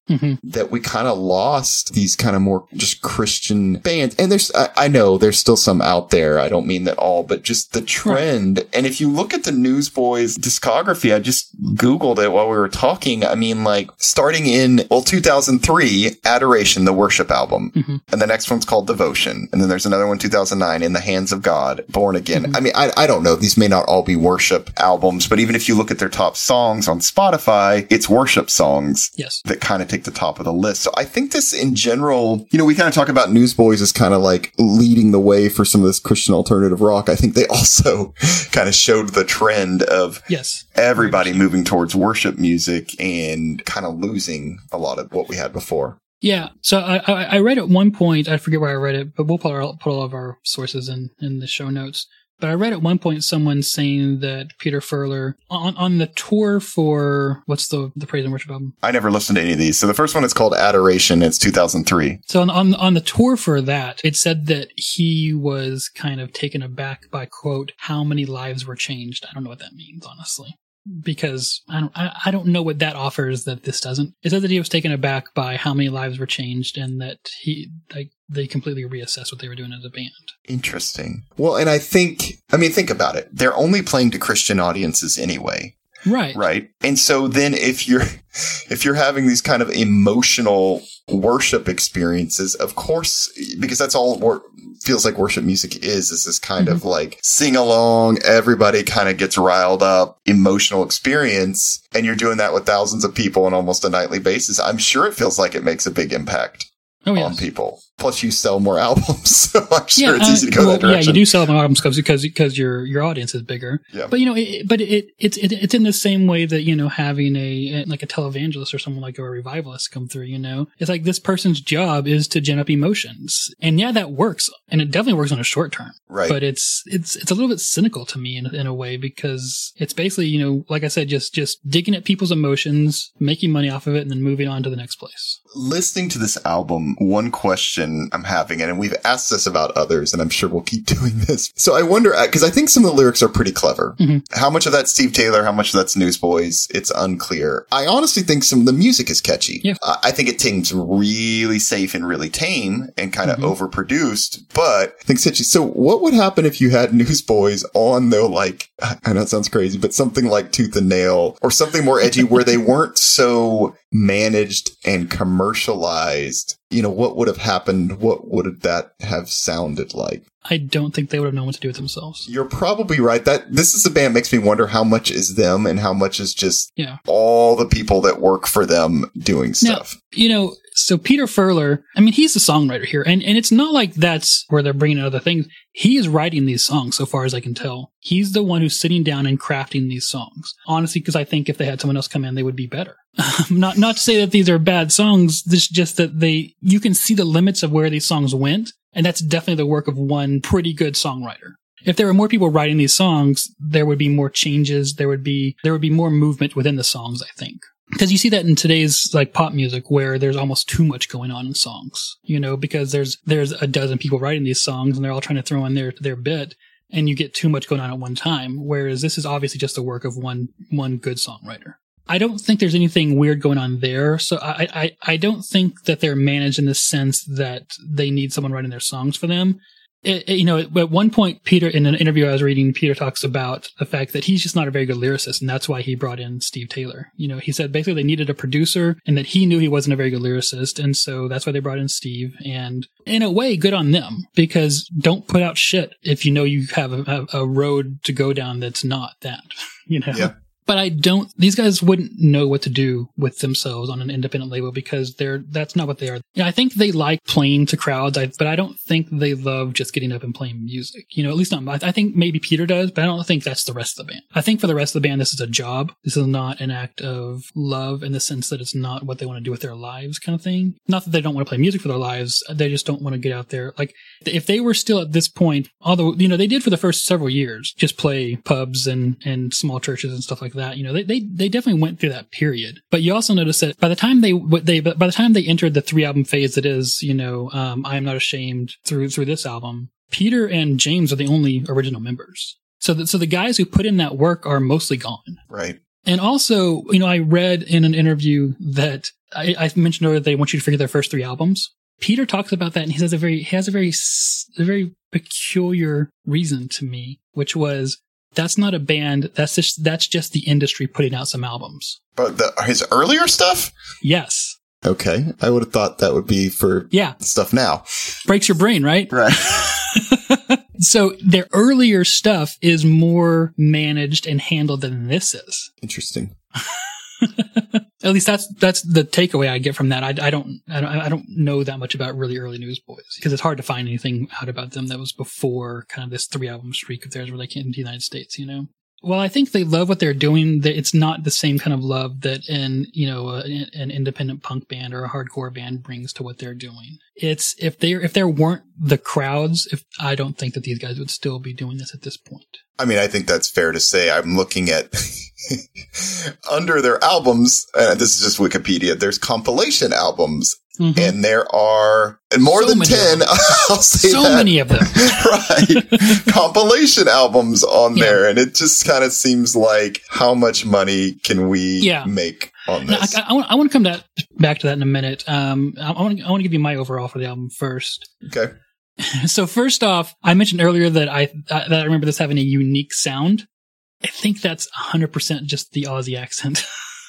Speaker 2: Mm-hmm.
Speaker 1: that we kind of lost these kind of more just Christian bands. And there's, I, I know there's still some out there. I don't mean that all, but just the trend. Right. And if you look at the Newsboys discography, I just Googled it while we were talking. I mean, like starting in, well, two thousand three, Adoration, the worship album. Mm-hmm. And the next one's called Devotion. And then there's another one, two thousand nine, In the Hands of God, Born Again. Mm-hmm. I mean, I, I don't know. These may not all be worship albums, but even if you look at their top songs on Spotify, it's worship songs.
Speaker 2: Yes.
Speaker 1: That kind of take the top of the list. So I think this in general, you know, we kind of talk about Newsboys as kind of like leading the way for some of this Christian alternative rock. I think they also kind of showed the trend of
Speaker 2: yes.
Speaker 1: everybody moving towards worship music and kind of losing a lot of what we had before.
Speaker 2: Yeah. So I, I, I read at one point, I forget where I read it, but we'll put, our, put all of our sources in, in the show notes. But I read at one point someone saying that Peter Furler on, on the tour for what's the the praise and worship album?
Speaker 1: I never listened to any of these. So the first one is called Adoration. It's two thousand three.
Speaker 2: So on, on on the tour for that, it said that he was kind of taken aback by, quote, how many lives were changed. I don't know what that means, honestly. Because I don't, I, I don't know what that offers that this doesn't. It said that he was taken aback by how many lives were changed and that he, like, they completely reassessed what they were doing as a band.
Speaker 1: Interesting. Well, and I think, I mean, think about it. They're only playing to Christian audiences anyway.
Speaker 2: Right.
Speaker 1: Right. And so then if you're, if you're having these kind of emotional worship experiences, of course, because that's all wor- feels like worship music is, is this kind mm-hmm. of like sing along, everybody kind of gets riled up, emotional experience. And you're doing that with thousands of people on almost a nightly basis. I'm sure it feels like it makes a big impact
Speaker 2: oh,
Speaker 1: on
Speaker 2: yes.
Speaker 1: people. Plus, you sell more albums, so I'm sure
Speaker 2: yeah,
Speaker 1: it's easy to go
Speaker 2: uh, well,
Speaker 1: that direction.
Speaker 2: Yeah, you do sell more albums because because your your audience is bigger.
Speaker 1: Yeah.
Speaker 2: But you know, it, but it it's it, it's in the same way that, you know, having a like a televangelist or someone like a revivalist come through. You know, it's like this person's job is to gen up emotions, and yeah, that works, and it definitely works on a short term.
Speaker 1: Right.
Speaker 2: But it's it's it's a little bit cynical to me in in a way, because it's basically, you know, like I said, just just digging at people's emotions, making money off of it, and then moving on to the next place.
Speaker 1: Listening to this album, one question I'm having, and we've asked this about others, and I'm sure we'll keep doing this. So I wonder, because I think some of the lyrics are pretty clever. Mm-hmm. How much of that's Steve Taylor? How much of that's Newsboys? It's unclear. I honestly think some of the music is catchy.
Speaker 2: Yeah.
Speaker 1: Uh, I think it seems really safe and really tame and kind of mm-hmm. overproduced, but I think it's catchy. So what would happen if you had Newsboys on, though, like, I know it sounds crazy, but something like Tooth and Nail or something more edgy where they weren't so managed and commercialized? You know, what would have happened? What would that have sounded like?
Speaker 2: I don't think they would have known what to do with themselves.
Speaker 1: You're probably right. That this is a band makes me wonder how much is them and how much is just
Speaker 2: yeah.
Speaker 1: all the people that work for them doing stuff.
Speaker 2: Now, you know, so Peter Furler, I mean, he's the songwriter here, and, and it's not like that's where they're bringing in other things. He is writing these songs, so far as I can tell. He's the one who's sitting down and crafting these songs. Honestly, because I think if they had someone else come in, they would be better. not not to say that these are bad songs, this just that they you can see the limits of where these songs went, and that's definitely the work of one pretty good songwriter. If there were more people writing these songs, there would be more changes. There would be there would be more movement within the songs, I think. Because you see that in today's like pop music, where there's almost too much going on in songs, you know, because there's there's a dozen people writing these songs and they're all trying to throw in their their bit, and you get too much going on at one time. Whereas this is obviously just the work of one one good songwriter. I don't think there's anything weird going on there. So I, I, I don't think that they're managed in the sense that they need someone writing their songs for them. It, it, you know, at one point, Peter, in an interview I was reading, Peter talks about the fact that he's just not a very good lyricist, and that's why he brought in Steve Taylor. You know, he said basically they needed a producer, and that he knew he wasn't a very good lyricist, and so that's why they brought in Steve. And in a way, good on them, because don't put out shit if you know you have a, a road to go down that's not that, you know?
Speaker 1: Yeah.
Speaker 2: But I don't, these guys wouldn't know what to do with themselves on an independent label, because they're, that's not what they are. Yeah, I think they like playing to crowds, I, but I don't think they love just getting up and playing music. You know, at least not, I think maybe Peter does, but I don't think that's the rest of the band. I think for the rest of the band, this is a job. This is not an act of love in the sense that it's not what they want to do with their lives kind of thing. Not that they don't want to play music for their lives. They just don't want to get out there. Like, if they were still at this point, although, you know, they did for the first several years, just play pubs and, and small churches and stuff like that. That, you know, they, they, they definitely went through that period. But you also notice that by the time they, they, by the time they entered the three album phase that is, you know, um, I Am Not Ashamed through, through this album, Peter and James are the only original members. So the, so the guys who put in that work are mostly gone.
Speaker 1: Right.
Speaker 2: And also, you know, I read in an interview that I, I mentioned earlier they want you to figure their first three albums. Peter talks about that, and he has a very, he has a very, a very peculiar reason to me, which was that's not a band. That's just that's just the industry putting out some albums.
Speaker 1: But the, his earlier stuff?
Speaker 2: Yes.
Speaker 1: Okay, I would have thought that would be for
Speaker 2: yeah
Speaker 1: stuff now.
Speaker 2: Breaks your brain, right?
Speaker 1: Right.
Speaker 2: So their earlier stuff is more managed and handled than this is.
Speaker 1: Interesting.
Speaker 2: At least that's that's the takeaway I get from that. I, I don't I don't I don't know that much about really early Newsboys because it's hard to find anything out about them that was before kind of this three album streak of theirs where they came to the United States. You know. Well, I think they love what they're doing. That it's not the same kind of love that an you know a, an independent punk band or a hardcore band brings to what they're doing. It's if there if there weren't the crowds, if I don't think that these guys would still be doing this at this point.
Speaker 1: I mean, I think that's fair to say. I'm looking at under their albums, and this is just Wikipedia, there's compilation albums, mm-hmm. and there are and more
Speaker 2: so
Speaker 1: than ten, I'll say
Speaker 2: so
Speaker 1: that.
Speaker 2: many of them.
Speaker 1: Right. Compilation albums on
Speaker 2: yeah.
Speaker 1: there, and it just kind of seems like how much money can we
Speaker 2: yeah.
Speaker 1: make on
Speaker 2: Now,
Speaker 1: this?
Speaker 2: I, I, want, I want to come that, back to that in a minute. Um, I, I want to I want to give you my overall for the album first.
Speaker 1: Okay.
Speaker 2: So first off, I mentioned earlier that I that I remember this having a unique sound. I think that's one hundred percent just the Aussie accent.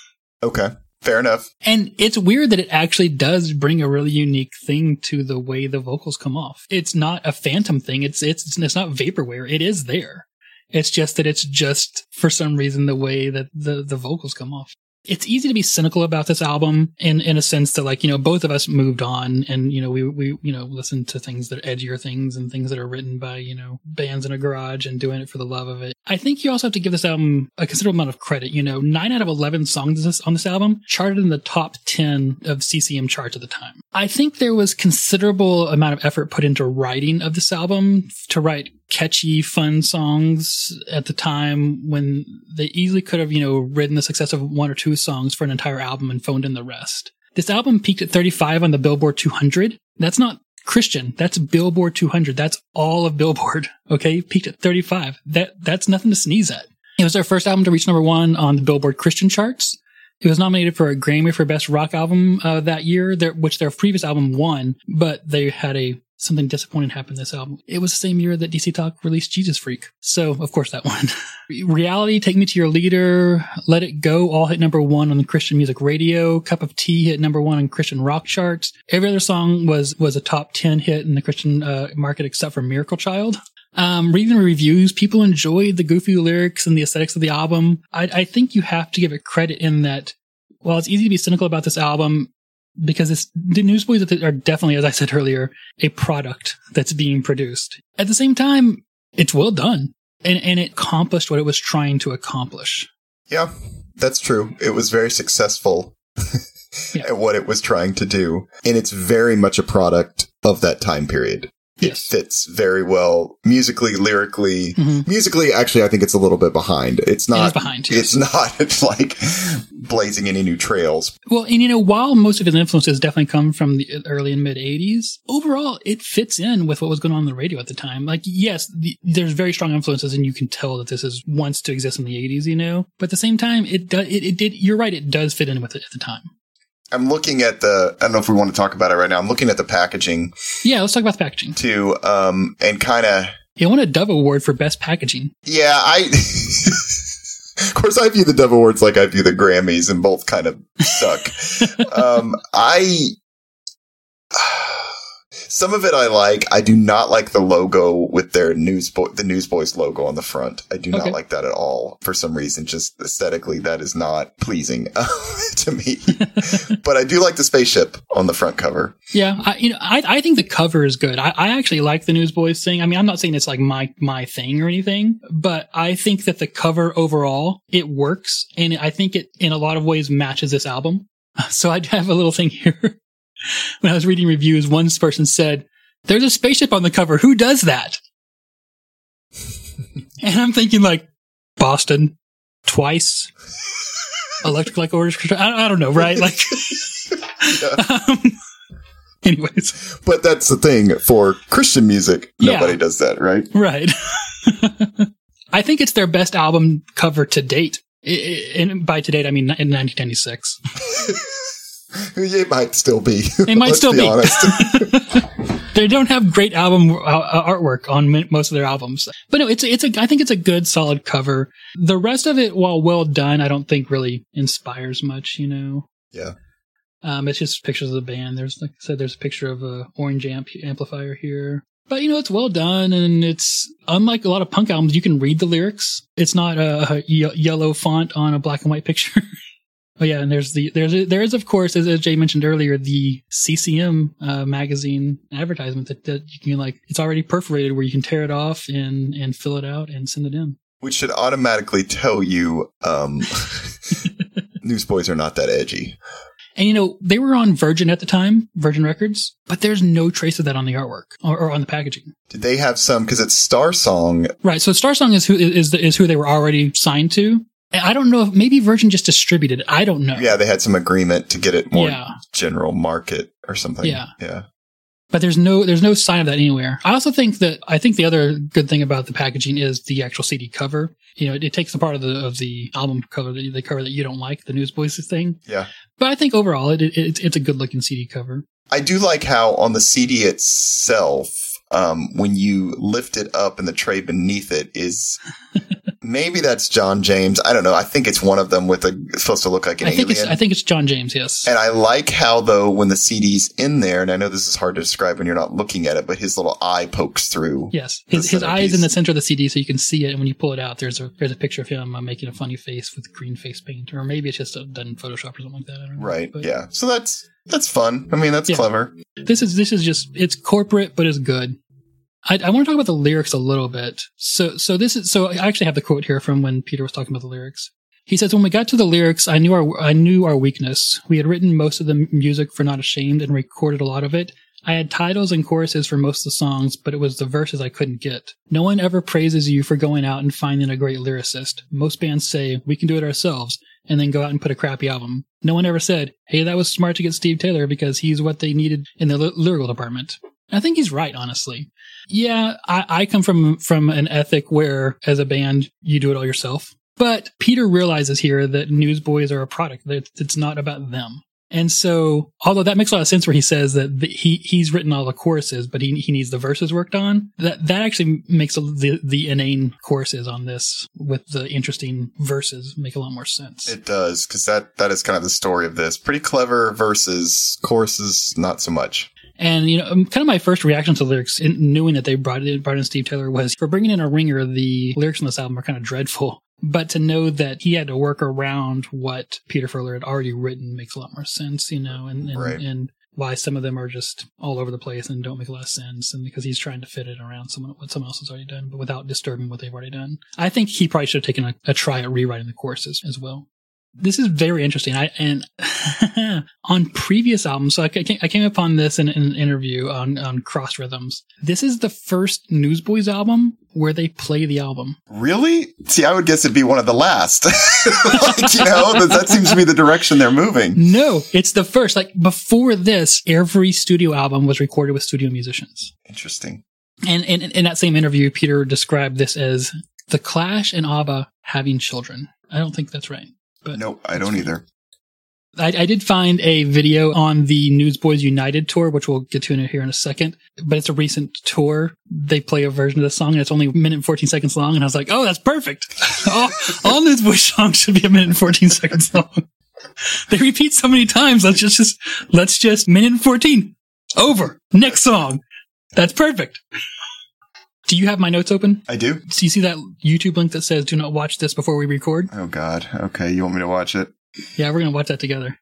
Speaker 1: Okay, fair enough.
Speaker 2: And it's weird that it actually does bring a really unique thing to the way the vocals come off. It's not a phantom thing. It's it's it's not vaporware. It is there. It's just that it's just for some reason the way that the the vocals come off. It's easy to be cynical about this album in, in a sense that, like, you know, both of us moved on and, you know, we, we, you know, listened to things that are edgier things and things that are written by, you know, bands in a garage and doing it for the love of it. I think you also have to give this album a considerable amount of credit. You know, nine out of eleven songs on this album charted in the top ten of C C M charts at the time. I think there was considerable amount of effort put into writing of this album to write catchy, fun songs at the time when they easily could have, you know, ridden the success of one or two songs for an entire album and phoned in the rest. This album peaked at thirty-five on the Billboard two hundred. That's not Christian. That's Billboard two hundred. That's all of Billboard. Okay. Peaked at thirty-five. That, that's nothing to sneeze at. It was their first album to reach number one on the Billboard Christian charts. It was nominated for a Grammy for Best Rock Album uh, that year, their, which their previous album won, but they had a something disappointing happened in this album. It was the same year that D C Talk released Jesus Freak. So, of course, that one. Reality, Take Me to Your Leader, Let It Go all hit number one on the Christian Music Radio. Cup of Tea hit number one on Christian rock charts. Every other song was was a top ten hit in the Christian uh, market except for Miracle Child. Um, reading the reviews, people enjoyed the goofy lyrics and the aesthetics of the album. I, I think you have to give it credit in that, while it's easy to be cynical about this album, because it's, the Newsboys are definitely, as I said earlier, a product that's being produced. At the same time, it's well done. And, and it accomplished what it was trying to accomplish.
Speaker 1: Yeah, that's true. It was very successful yeah. at what it was trying to do. And it's very much a product of that time period. It
Speaker 2: yes.
Speaker 1: fits very well musically, lyrically.
Speaker 2: Mm-hmm.
Speaker 1: Musically, actually, I think it's a little bit behind. It's not.
Speaker 2: It is behind. Yes.
Speaker 1: It's not. It's like blazing any new trails.
Speaker 2: Well, and you know, while most of his influences definitely come from the early and mid eighties, overall, it fits in with what was going on on the radio at the time. Like, yes, the, there's very strong influences, and you can tell that this is wants to exist in the eighties. You know, but at the same time, it does. It, it did. You're right. It does fit in with it at the time.
Speaker 1: I'm looking at the, I don't know if we want to talk about it right now. I'm looking at the packaging.
Speaker 2: Yeah, let's talk about the packaging.
Speaker 1: Too, um, and kind of.
Speaker 2: It won a Dove Award for Best Packaging.
Speaker 1: Yeah, I, of course, I view the Dove Awards like I view the Grammys, and both kind of suck. um, I, some of it I like. I do not like the logo with their Newsboy, the Newsboys logo on the front. I do
Speaker 2: okay.
Speaker 1: not like that at all. For some reason, just aesthetically, that is not pleasing to me. But I do like the spaceship on the front cover.
Speaker 2: Yeah, I, you know, I, I think the cover is good. I, I actually like the Newsboys thing. I mean, I'm not saying it's like my my thing or anything, but I think that the cover overall, it works, and I think it in a lot of ways matches this album. So I have a little thing here. When I was reading reviews, one person said, "There's a spaceship on the cover. Who does that?" And I'm thinking, like, Boston, Twice, Electric Light Orchestra. I, I don't know, right? Like,
Speaker 1: Yeah.
Speaker 2: um, anyways.
Speaker 1: But that's the thing for Christian music. Nobody
Speaker 2: Yeah.
Speaker 1: does that, right?
Speaker 2: Right. I think it's their best album cover to date. I- I- and by to date, I mean in nineteen ninety-six.
Speaker 1: It might still be.
Speaker 2: It might
Speaker 1: Let's
Speaker 2: still
Speaker 1: be.
Speaker 2: be.
Speaker 1: Honest.
Speaker 2: They don't have great album uh, artwork on m- most of their albums, but no, it's it's a. I think it's a good, solid cover. The rest of it, while well done, I don't think really inspires much. You know.
Speaker 1: Yeah.
Speaker 2: Um, it's just pictures of the band. There's, like I said, there's a picture of a orange amp amplifier here. But, you know, it's well done, and it's, unlike a lot of punk albums, you can read the lyrics. It's not a, a ye- yellow font on a black and white picture. Oh yeah, and there's the, there's, there is, of course, as, as Jay mentioned earlier, the C C M, uh, magazine advertisement that, that you can, like, it's already perforated where you can tear it off and, and fill it out and send it in.
Speaker 1: Which should automatically tell you, um, Newsboys are not that edgy.
Speaker 2: And, you know, they were on Virgin at the time, Virgin Records, but there's no trace of that on the artwork or, or on the packaging.
Speaker 1: Did they have some, because it's Star Song.
Speaker 2: Right. So Star Song is who is the, is who they were already signed to. And I don't know if maybe Virgin just distributed it. I don't know.
Speaker 1: Yeah, they had some agreement to get it more
Speaker 2: Yeah.
Speaker 1: general market or something.
Speaker 2: Yeah.
Speaker 1: Yeah.
Speaker 2: But there's no there's no sign of that anywhere. I also think that I think the other good thing about the packaging is the actual C D cover. You know, it, it takes a part of the of the album cover, the, the cover that you don't like, the Newsboys thing.
Speaker 1: Yeah.
Speaker 2: But I think overall, it, it it's it's a good looking C D cover.
Speaker 1: I do like how on the C D itself, um, when you lift it up and the tray beneath it is maybe that's John James. I don't know. I think it's one of them with a it's supposed to look like an
Speaker 2: I think
Speaker 1: alien.
Speaker 2: it's I think it's John James. Yes.
Speaker 1: And I like how though when the C D's in there, and I know this is hard to describe when you're not looking at it, but his little eye pokes through.
Speaker 2: Yes,
Speaker 1: the
Speaker 2: his his eye is in
Speaker 1: centerpiece.
Speaker 2: the center of the C D, so you can see it. And when you pull it out, there's a there's a picture of him uh, making a funny face with green face paint, or maybe it's just uh, done in Photoshop or something like that. I don't know.
Speaker 1: Right.
Speaker 2: But
Speaker 1: Yeah. So that's that's fun. I mean, that's
Speaker 2: Yeah.
Speaker 1: clever.
Speaker 2: This is this is just it's corporate, but it's good. I, I want to talk about the lyrics a little bit. So so this is so I actually have the quote here from when Peter was talking about the lyrics. He says, "When we got to the lyrics, I knew our I knew our weakness. We had written most of the music for Not Ashamed and recorded a lot of it. I had titles and choruses for most of the songs, but it was the verses I couldn't get. No one ever praises you for going out and finding a great lyricist. Most bands say, we can do it ourselves, and then go out and put a crappy album. No one ever said, hey, that was smart to get Steve Taylor because he's what they needed in the ly- lyrical department." I think he's right, honestly. Yeah, I, I come from from an ethic where, as a band, you do it all yourself. But Peter realizes here that Newsboys are a product. That it's not about them. And so, although that makes a lot of sense where he says that the, he he's written all the choruses, but he he needs the verses worked on. That that actually makes the the inane choruses on this with the interesting verses make a lot more sense.
Speaker 1: It does, because that, that is kind of the story of this. Pretty clever versus choruses, not so much.
Speaker 2: And, you know, um, kind of my first reaction to the lyrics, in knowing that they brought in, brought in Steve Taylor, was for bringing in a ringer, the lyrics on this album are kind of dreadful. But to know that he had to work around what Peter Furler had already written makes a lot more sense, you know, and, and,
Speaker 1: Right.
Speaker 2: and why some of them are just all over the place and don't make a lot of sense. And because he's trying to fit it around someone, what someone else has already done, but without disturbing what they've already done. I think he probably should have taken a, a try at rewriting the choruses as well. This is very interesting. I and on previous albums, so I came, I came upon this in, in an interview on, on Cross Rhythms. This is the first Newsboys album where they play the album.
Speaker 1: Really? See, I would guess it'd be one of the last. Like, you know, that, that seems to be the direction they're moving.
Speaker 2: No, it's the first. Like before this, every studio album was recorded with studio musicians.
Speaker 1: Interesting.
Speaker 2: And in, in that same interview, Peter described this as the Clash and ABBA having children. I don't think that's right. But
Speaker 1: Nope, I don't either.
Speaker 2: I, I did find a video on the Newsboys United tour, which we'll get to in here in a second, but it's a recent tour. They play a version of the song and it's only a minute and fourteen seconds long. And I was like, oh, that's perfect. all, all Newsboys songs should be a minute and fourteen seconds long. They repeat so many times. Let's just, just, let's just minute and fourteen over. Next song. That's perfect. Do you have my notes open?
Speaker 1: I do.
Speaker 2: Do you see that YouTube link that says, do not watch this before we record?
Speaker 1: Oh, God. Okay, you want me to watch it?
Speaker 2: Yeah, we're going to watch that together.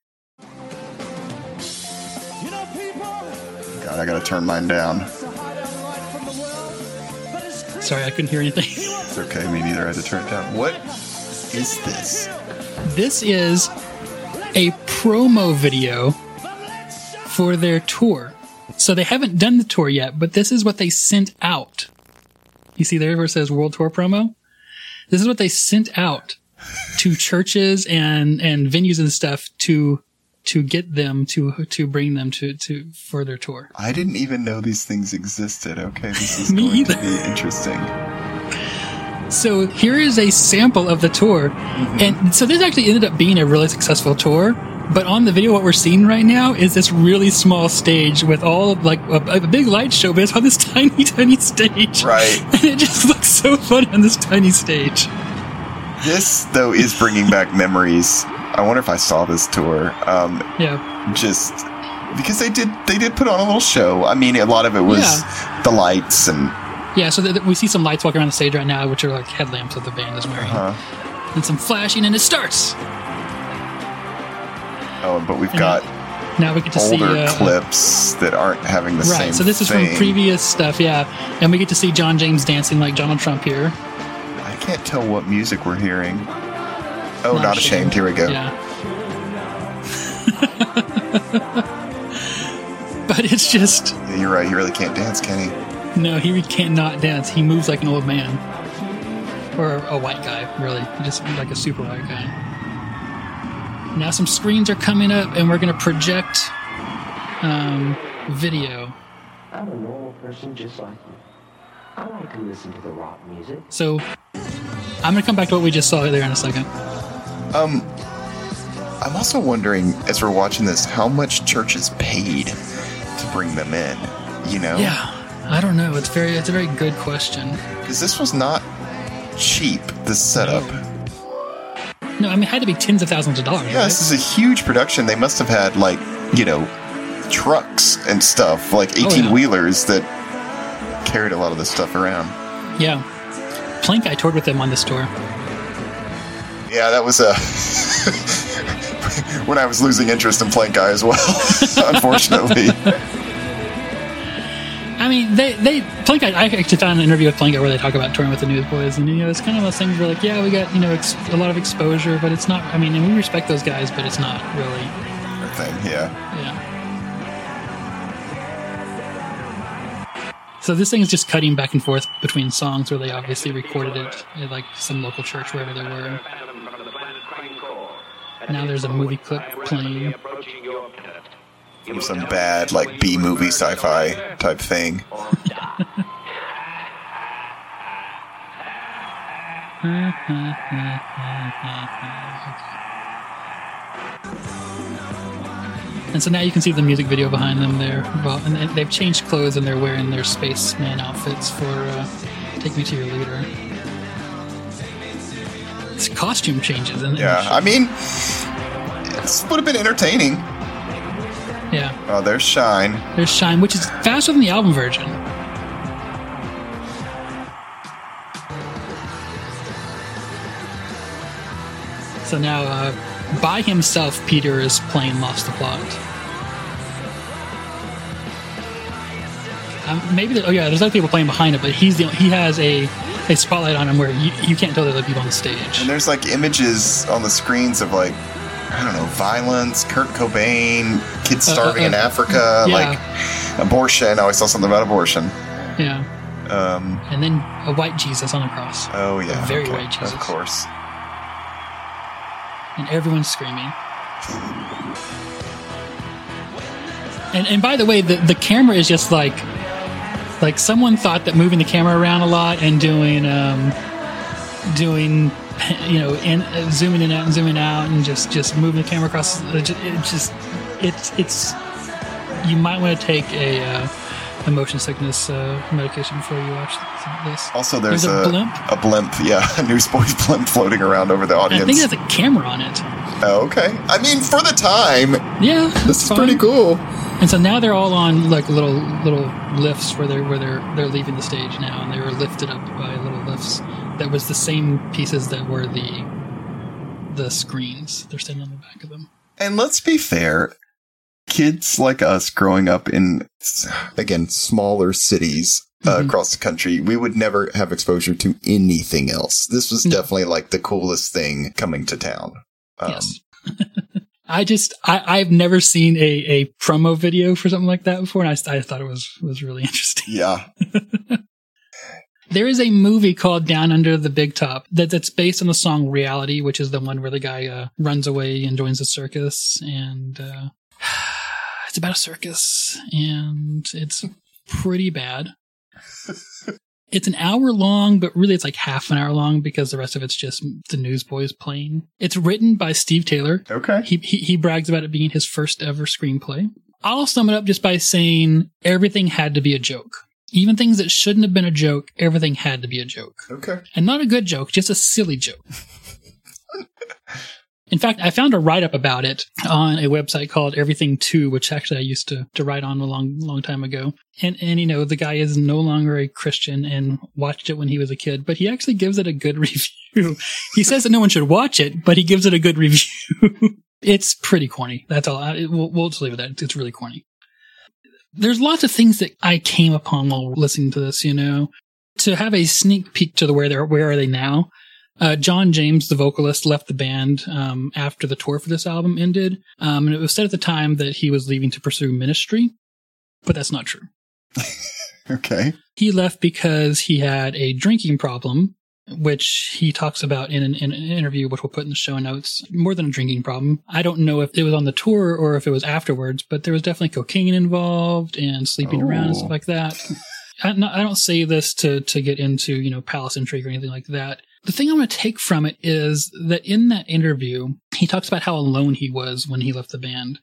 Speaker 3: You know, people,
Speaker 1: God, I gotta turn mine down.
Speaker 3: it's a hide and light from the world, but it's crazy.
Speaker 2: Sorry, I couldn't hear anything.
Speaker 1: It's okay, me neither. I had to turn it down. What is this?
Speaker 2: This is a promo video for their tour. So they haven't done the tour yet, but this is what they sent out. You see there where it says World Tour Promo? This is what they sent out to churches and, and venues and stuff to to get them to to bring them to, to for their tour.
Speaker 1: I didn't even know these things existed. Okay, this is
Speaker 2: Me
Speaker 1: going
Speaker 2: either.
Speaker 1: to be interesting.
Speaker 2: So here is a sample of the tour. And so this actually ended up being a really successful tour. But on the video, what we're seeing right now is this really small stage with all of like a, a big light show, but it's on this tiny, tiny stage.
Speaker 1: Right.
Speaker 2: And it just looks so funny on this tiny stage.
Speaker 1: This, though, is bringing back memories. I wonder if I saw this tour. Um,
Speaker 2: Yeah.
Speaker 1: just because they did they did put on a little show. I mean, a lot of it was
Speaker 2: Yeah.
Speaker 1: the lights and
Speaker 2: Yeah, so th- th- we see some lights walking around the stage right now, which are like headlamps that the band is wearing.
Speaker 1: uh,
Speaker 2: And some flashing, and it starts.
Speaker 1: oh, but we've
Speaker 2: And
Speaker 1: got
Speaker 2: Now we get to see
Speaker 1: older
Speaker 2: uh,
Speaker 1: clips that aren't having the same.
Speaker 2: Right, so this is
Speaker 1: thing.
Speaker 2: from previous stuff, yeah. And we get to see John James dancing like Donald Trump here.
Speaker 1: I can't tell what music we're hearing. Oh, not, ashamed. Here we go.
Speaker 2: Yeah. But it's just,
Speaker 1: Yeah, you're right. He really can't dance, can he?
Speaker 2: no, he cannot dance. He moves like an old man. Or a white guy, really. Just like a super white guy. Now some screens are coming up, and we're going to project um, video.
Speaker 4: I'm a normal person just like you. I like to listen to the rock music.
Speaker 2: So I'm going to come back to what we just saw there in a second.
Speaker 1: Um, I'm also wondering, as we're watching this, how much churches paid to bring them in. You know?
Speaker 2: Yeah, I don't know. It's very, it's a very good question.
Speaker 1: Because this was not cheap, this setup.
Speaker 2: No, I mean, it had to be tens of thousands of dollars.
Speaker 1: Yeah,
Speaker 2: right?
Speaker 1: this is a huge production. They must have had, like, you know, trucks and stuff, like
Speaker 2: Oh, yeah.
Speaker 1: eighteen-wheelers that carried a lot of this stuff around.
Speaker 2: Yeah. Plank, I toured with them on this tour.
Speaker 1: Yeah, that was uh, when I was losing interest in Plank Eye as well, unfortunately.
Speaker 2: I mean, they, they, Plank, I, I actually found an interview with Plank where they talk about touring with the Newsboys, and, you know, it's kind of those things where, like, yeah, we got, you know, ex- a lot of exposure, but it's not, I mean, and we respect those guys, but it's not really,
Speaker 1: Thing, yeah.
Speaker 2: yeah. So this thing is just cutting back and forth between songs where they obviously recorded it at, like, some local church, wherever they were. Now there's a movie clip playing.
Speaker 1: From some bad, like, B-movie sci-fi type thing.
Speaker 2: And so now you can see the music video behind them there. Well, and they- they've changed clothes and they're wearing their spaceman outfits for uh, Take Me to Your Leader. It's costume changes. And
Speaker 1: Yeah, I mean, this would have been entertaining.
Speaker 2: yeah.
Speaker 1: Oh, there's Shine.
Speaker 2: There's Shine, which is faster than the album version. So now, uh, by himself, Peter is playing Lost the Plot. Um, maybe, there, oh yeah, there's other people playing behind it, but he's the he has a, a spotlight on him where you, you can't tell the other people on the stage.
Speaker 1: And there's, like, images on the screens of, like, I don't know, violence, Kurt Cobain, kids starving
Speaker 2: uh,
Speaker 1: in Africa,
Speaker 2: yeah.
Speaker 1: like, abortion. Oh, I saw something about abortion.
Speaker 2: Yeah.
Speaker 1: Um,
Speaker 2: And then a white Jesus on a cross.
Speaker 1: oh, yeah.
Speaker 2: A very
Speaker 1: okay,
Speaker 2: white Jesus.
Speaker 1: Of course.
Speaker 2: And everyone's screaming. And and by the way, the, the camera is just like like someone thought that moving the camera around a lot and doing um doing you know in uh, zooming in out and zooming out and just just moving the camera across it just, it just it's it's you might want to take a uh, a motion sickness uh, medication before you watch this.
Speaker 1: Also, there's,
Speaker 2: There's a
Speaker 1: a,
Speaker 2: blimp.
Speaker 1: a blimp, yeah, a Newsboys blimp floating around over the
Speaker 2: And
Speaker 1: audience.
Speaker 2: I think it has a camera on it.
Speaker 1: Oh, okay. I mean, for the time,
Speaker 2: Yeah,
Speaker 1: this
Speaker 2: it's
Speaker 1: is
Speaker 2: fine.
Speaker 1: pretty cool.
Speaker 2: And so now they're all on like little little lifts where they're where they're they're leaving the stage now, and they were lifted up by little lifts. That was the same pieces that were the the screens. They're standing on the back of them.
Speaker 1: And let's be fair, kids like us growing up in, again, smaller cities uh,
Speaker 2: Mhm.
Speaker 1: across the country, we would never have exposure to anything else. This was
Speaker 2: No.
Speaker 1: definitely like the coolest thing coming to town. Um,
Speaker 2: Yes. I just I I've never seen a, a promo video for something like that before, and I, I thought it was was really interesting.
Speaker 1: Yeah.
Speaker 2: There is a movie called Down Under the Big Top that, that's based on the song Reality, which is the one where the guy uh, runs away and joins the circus. And uh, it's about a circus, and it's pretty bad. It's an hour long, but really it's like half an hour long because the rest of it's just the Newsboys playing. It's written by Steve Taylor.
Speaker 5: Okay.
Speaker 2: He, he he brags about it being his first ever screenplay. I'll sum it up just by saying everything had to be a joke. Even things that shouldn't have been a joke, everything had to be a joke.
Speaker 5: Okay.
Speaker 2: And not a good joke, just a silly joke. In fact, I found a write-up about it on a website called Everything two, which actually I used to, to write on a long, long time ago. And, and, you know, the guy is no longer a Christian and watched it when he was a kid, but he actually gives it a good review. He says that no one should watch it, but he gives it a good review. It's pretty corny. That's all. I, we'll, we'll just leave it at that. It's really corny. There's lots of things that I came upon while listening to this, you know. To have a sneak peek to the where they're, where are they now? Uh, John James, the vocalist, left the band um, after the tour for this album ended. Um, and it was said at the time that he was leaving to pursue ministry, but that's not true.
Speaker 5: Okay.
Speaker 2: He left because he had a drinking problem, which he talks about in an, in an interview, which we'll put in the show notes. More than a drinking problem. I don't know if it was on the tour or if it was afterwards, but there was definitely cocaine involved and sleeping
Speaker 5: Oh.
Speaker 2: around and stuff like that. I, not, I don't say this to, to get into, you know, palace intrigue or anything like that. The thing I want to take from it is that in that interview, he talks about how alone he was when he left the band.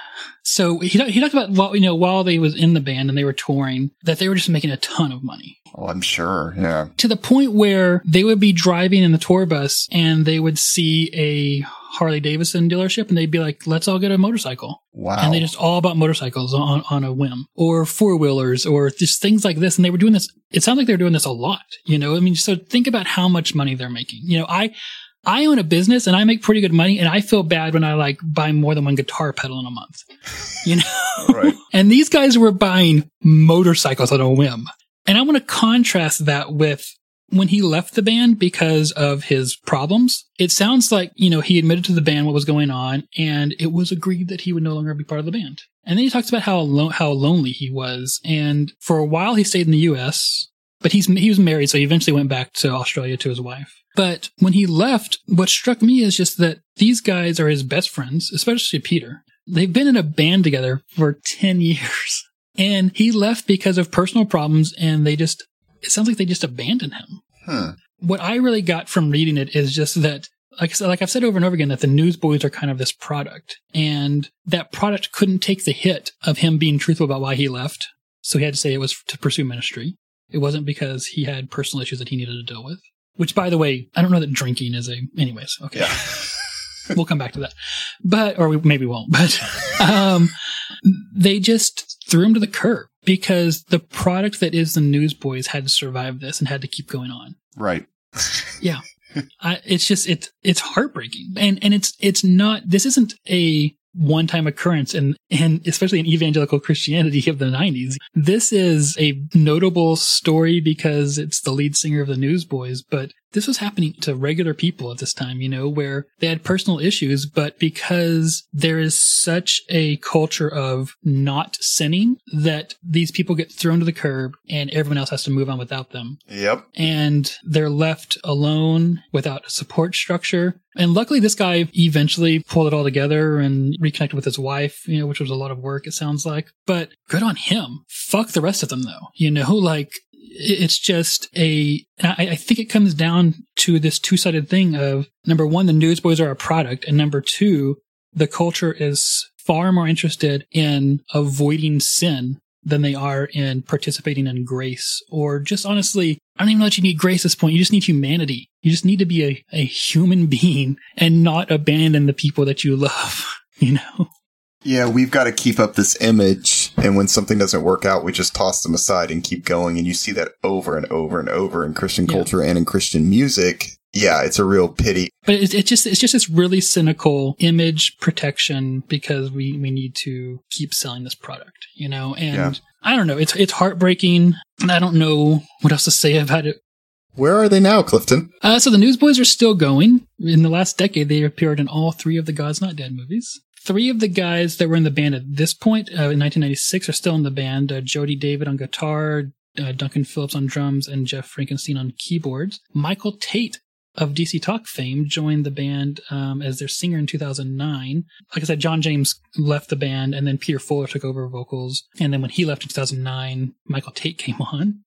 Speaker 2: So he he talked about while you know while they was in the band and they were touring that they were just making a ton of money.
Speaker 5: Oh, I'm sure. Yeah.
Speaker 2: To the point where they would be driving in the tour bus and they would see a Harley Davidson dealership and they'd be like, let's all get a motorcycle.
Speaker 5: Wow.
Speaker 2: And they just all bought motorcycles on, on a whim or four wheelers or just things like this. And they were doing this. It sounds like they were doing this a lot, you know, I mean, so think about how much money they're making. You know, I, I own a business and I make pretty good money and I feel bad when I like buy more than one guitar pedal in a month, you know,
Speaker 5: Right.
Speaker 2: And these guys were buying motorcycles on a whim. And I want to contrast that with when he left the band because of his problems. It sounds like, you know, he admitted to the band what was going on and it was agreed that he would no longer be part of the band. And then he talks about how alo- how lonely he was. And for a while he stayed in the U S, but he's he was married, so he eventually went back to Australia to his wife. But when he left, what struck me is just that these guys are his best friends, especially Peter. They've been in a band together for ten years. And he left because of personal problems, and they just, it sounds like they just abandoned him.
Speaker 5: Hmm.
Speaker 2: What I really got from reading it is just that, like I said, like I've said over and over again, that the Newsboys are kind of this product, and that product couldn't take the hit of him being truthful about why he left. So he had to say it was to pursue ministry. It wasn't because he had personal issues that he needed to deal with. Which, by the way, I don't know that drinking is a, anyways, okay.
Speaker 5: Yeah.
Speaker 2: We'll come back to that. But, or we maybe won't, but, um, they just threw him to the curb because the product that is the Newsboys had to survive this and had to keep going on.
Speaker 5: Right.
Speaker 2: Yeah. I, it's just, it's, it's heartbreaking. And, and it's, it's not, this isn't a one-time occurrence and, and especially in evangelical Christianity of the nineties. This is a notable story because it's the lead singer of the Newsboys, but this was happening to regular people at this time, you know, where they had personal issues, but because there is such a culture of not sinning that these people get thrown to the curb and everyone else has to move on without them.
Speaker 5: Yep.
Speaker 2: And they're left alone without a support structure. And luckily this guy eventually pulled it all together and reconnected with his wife, you know, which was a lot of work, it sounds like. But good on him. Fuck the rest of them though. You know, like it's just a, I, I think it comes down to this two-sided thing of number one, the Newsboys are a product. And number two, the culture is far more interested in avoiding sin than they are in participating in grace or just honestly, I don't even know that you need grace at this point. You just need humanity. You just need to be a, a human being and not abandon the people that you love, you know?
Speaker 5: Yeah, we've got to keep up this
Speaker 1: Image, and when something doesn't work out, we just toss them aside and keep going. And you see that over and over and over in Christian
Speaker 2: Yeah.
Speaker 1: culture and in Christian music. Yeah, it's a real pity.
Speaker 2: But it's, it's just it's just this really cynical image protection because we, we need to keep selling this product, you know? And
Speaker 5: Yeah.
Speaker 2: I don't know. It's it's heartbreaking. And I don't know what else to say about it.
Speaker 1: Where are they now, Clifton?
Speaker 2: Uh, so the Newsboys are still going. In the last decade, they appeared in all three of the God's Not Dead movies. Three of the guys that were in the band at this point, uh, in nineteen ninety-six, are still in the band. Uh, Jody David on guitar, uh, Duncan Phillips on drums, and Jeff Frankenstein on keyboards. Michael Tate of D C Talk fame joined the band um, as their singer in two thousand nine. Like I said, John James left the band, and then Peter Fuller took over vocals. And then when he left in two thousand nine, Michael Tate came on.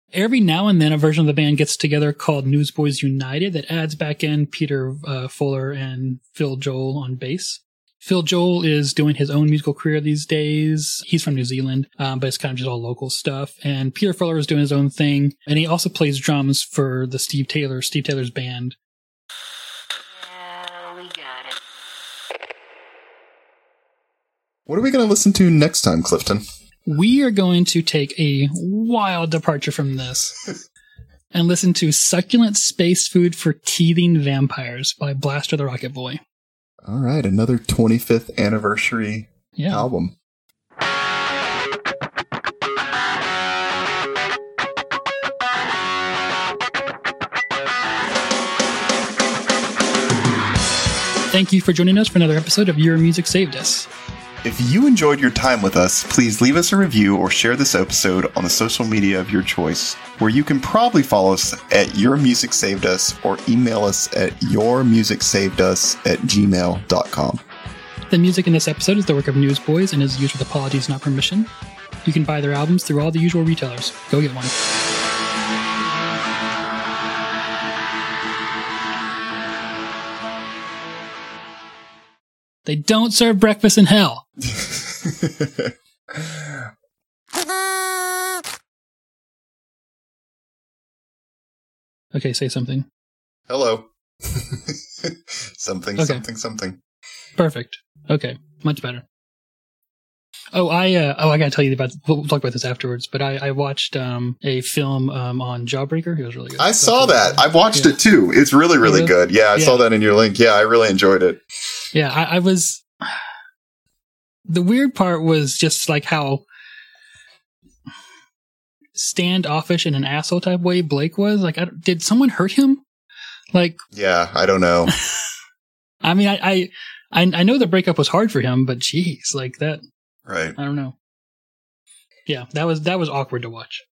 Speaker 2: Every now and then, a version of the band gets together called Newsboys United that adds back in Peter uh, Fuller and Phil Joel on bass. Phil Joel is doing his own musical career these days. He's from New Zealand, um, but it's kind of just all local stuff. And Peter Fuller is doing his own thing, and he also plays drums for the Steve Taylor, Steve Taylor's band.
Speaker 6: Yeah, we got it.
Speaker 1: What are we going to listen to next time, Clifton?
Speaker 2: We are going to take a wild departure from this and listen to Succulent Space Food for Teething Vampires by Blaster the Rocket Boy.
Speaker 1: All right, another twenty-fifth anniversary
Speaker 2: Yeah.
Speaker 1: album.
Speaker 2: Thank you for joining us for another episode of Your Music Saved Us.
Speaker 5: If you enjoyed your time with us, please leave us a review or share this episode on the social media of your choice, where you can probably follow us at Your Music Saved Us or email us at yourmusicsavedus at gmail dot com.
Speaker 2: The music in this episode is the work of Newsboys and is used with apologies, not permission. You can buy their albums through all the usual retailers. Go get one. They don't serve breakfast in hell. Okay, say something.
Speaker 1: Hello. something,
Speaker 2: Okay.
Speaker 1: something, something.
Speaker 2: Perfect. Okay, much better. Oh, I uh, oh I gotta tell you about. We'll talk about this afterwards. But I, I watched um, a film um, on Jawbreaker. It was really good.
Speaker 1: I saw that. I watched
Speaker 2: Yeah.
Speaker 1: it too. It's really, really
Speaker 2: really?
Speaker 1: good. Yeah, I
Speaker 2: Yeah.
Speaker 1: saw that in your link. Yeah, I really enjoyed it.
Speaker 2: Yeah, I, I was. The weird part was just like how standoffish in an asshole type way Blake was. Like, I, did someone hurt him? Like,
Speaker 1: Yeah, I don't know.
Speaker 2: I mean, I, I, I I know the breakup was hard for him, but geez, like that.
Speaker 1: Right.
Speaker 2: I don't know. Yeah, that was that was awkward to watch.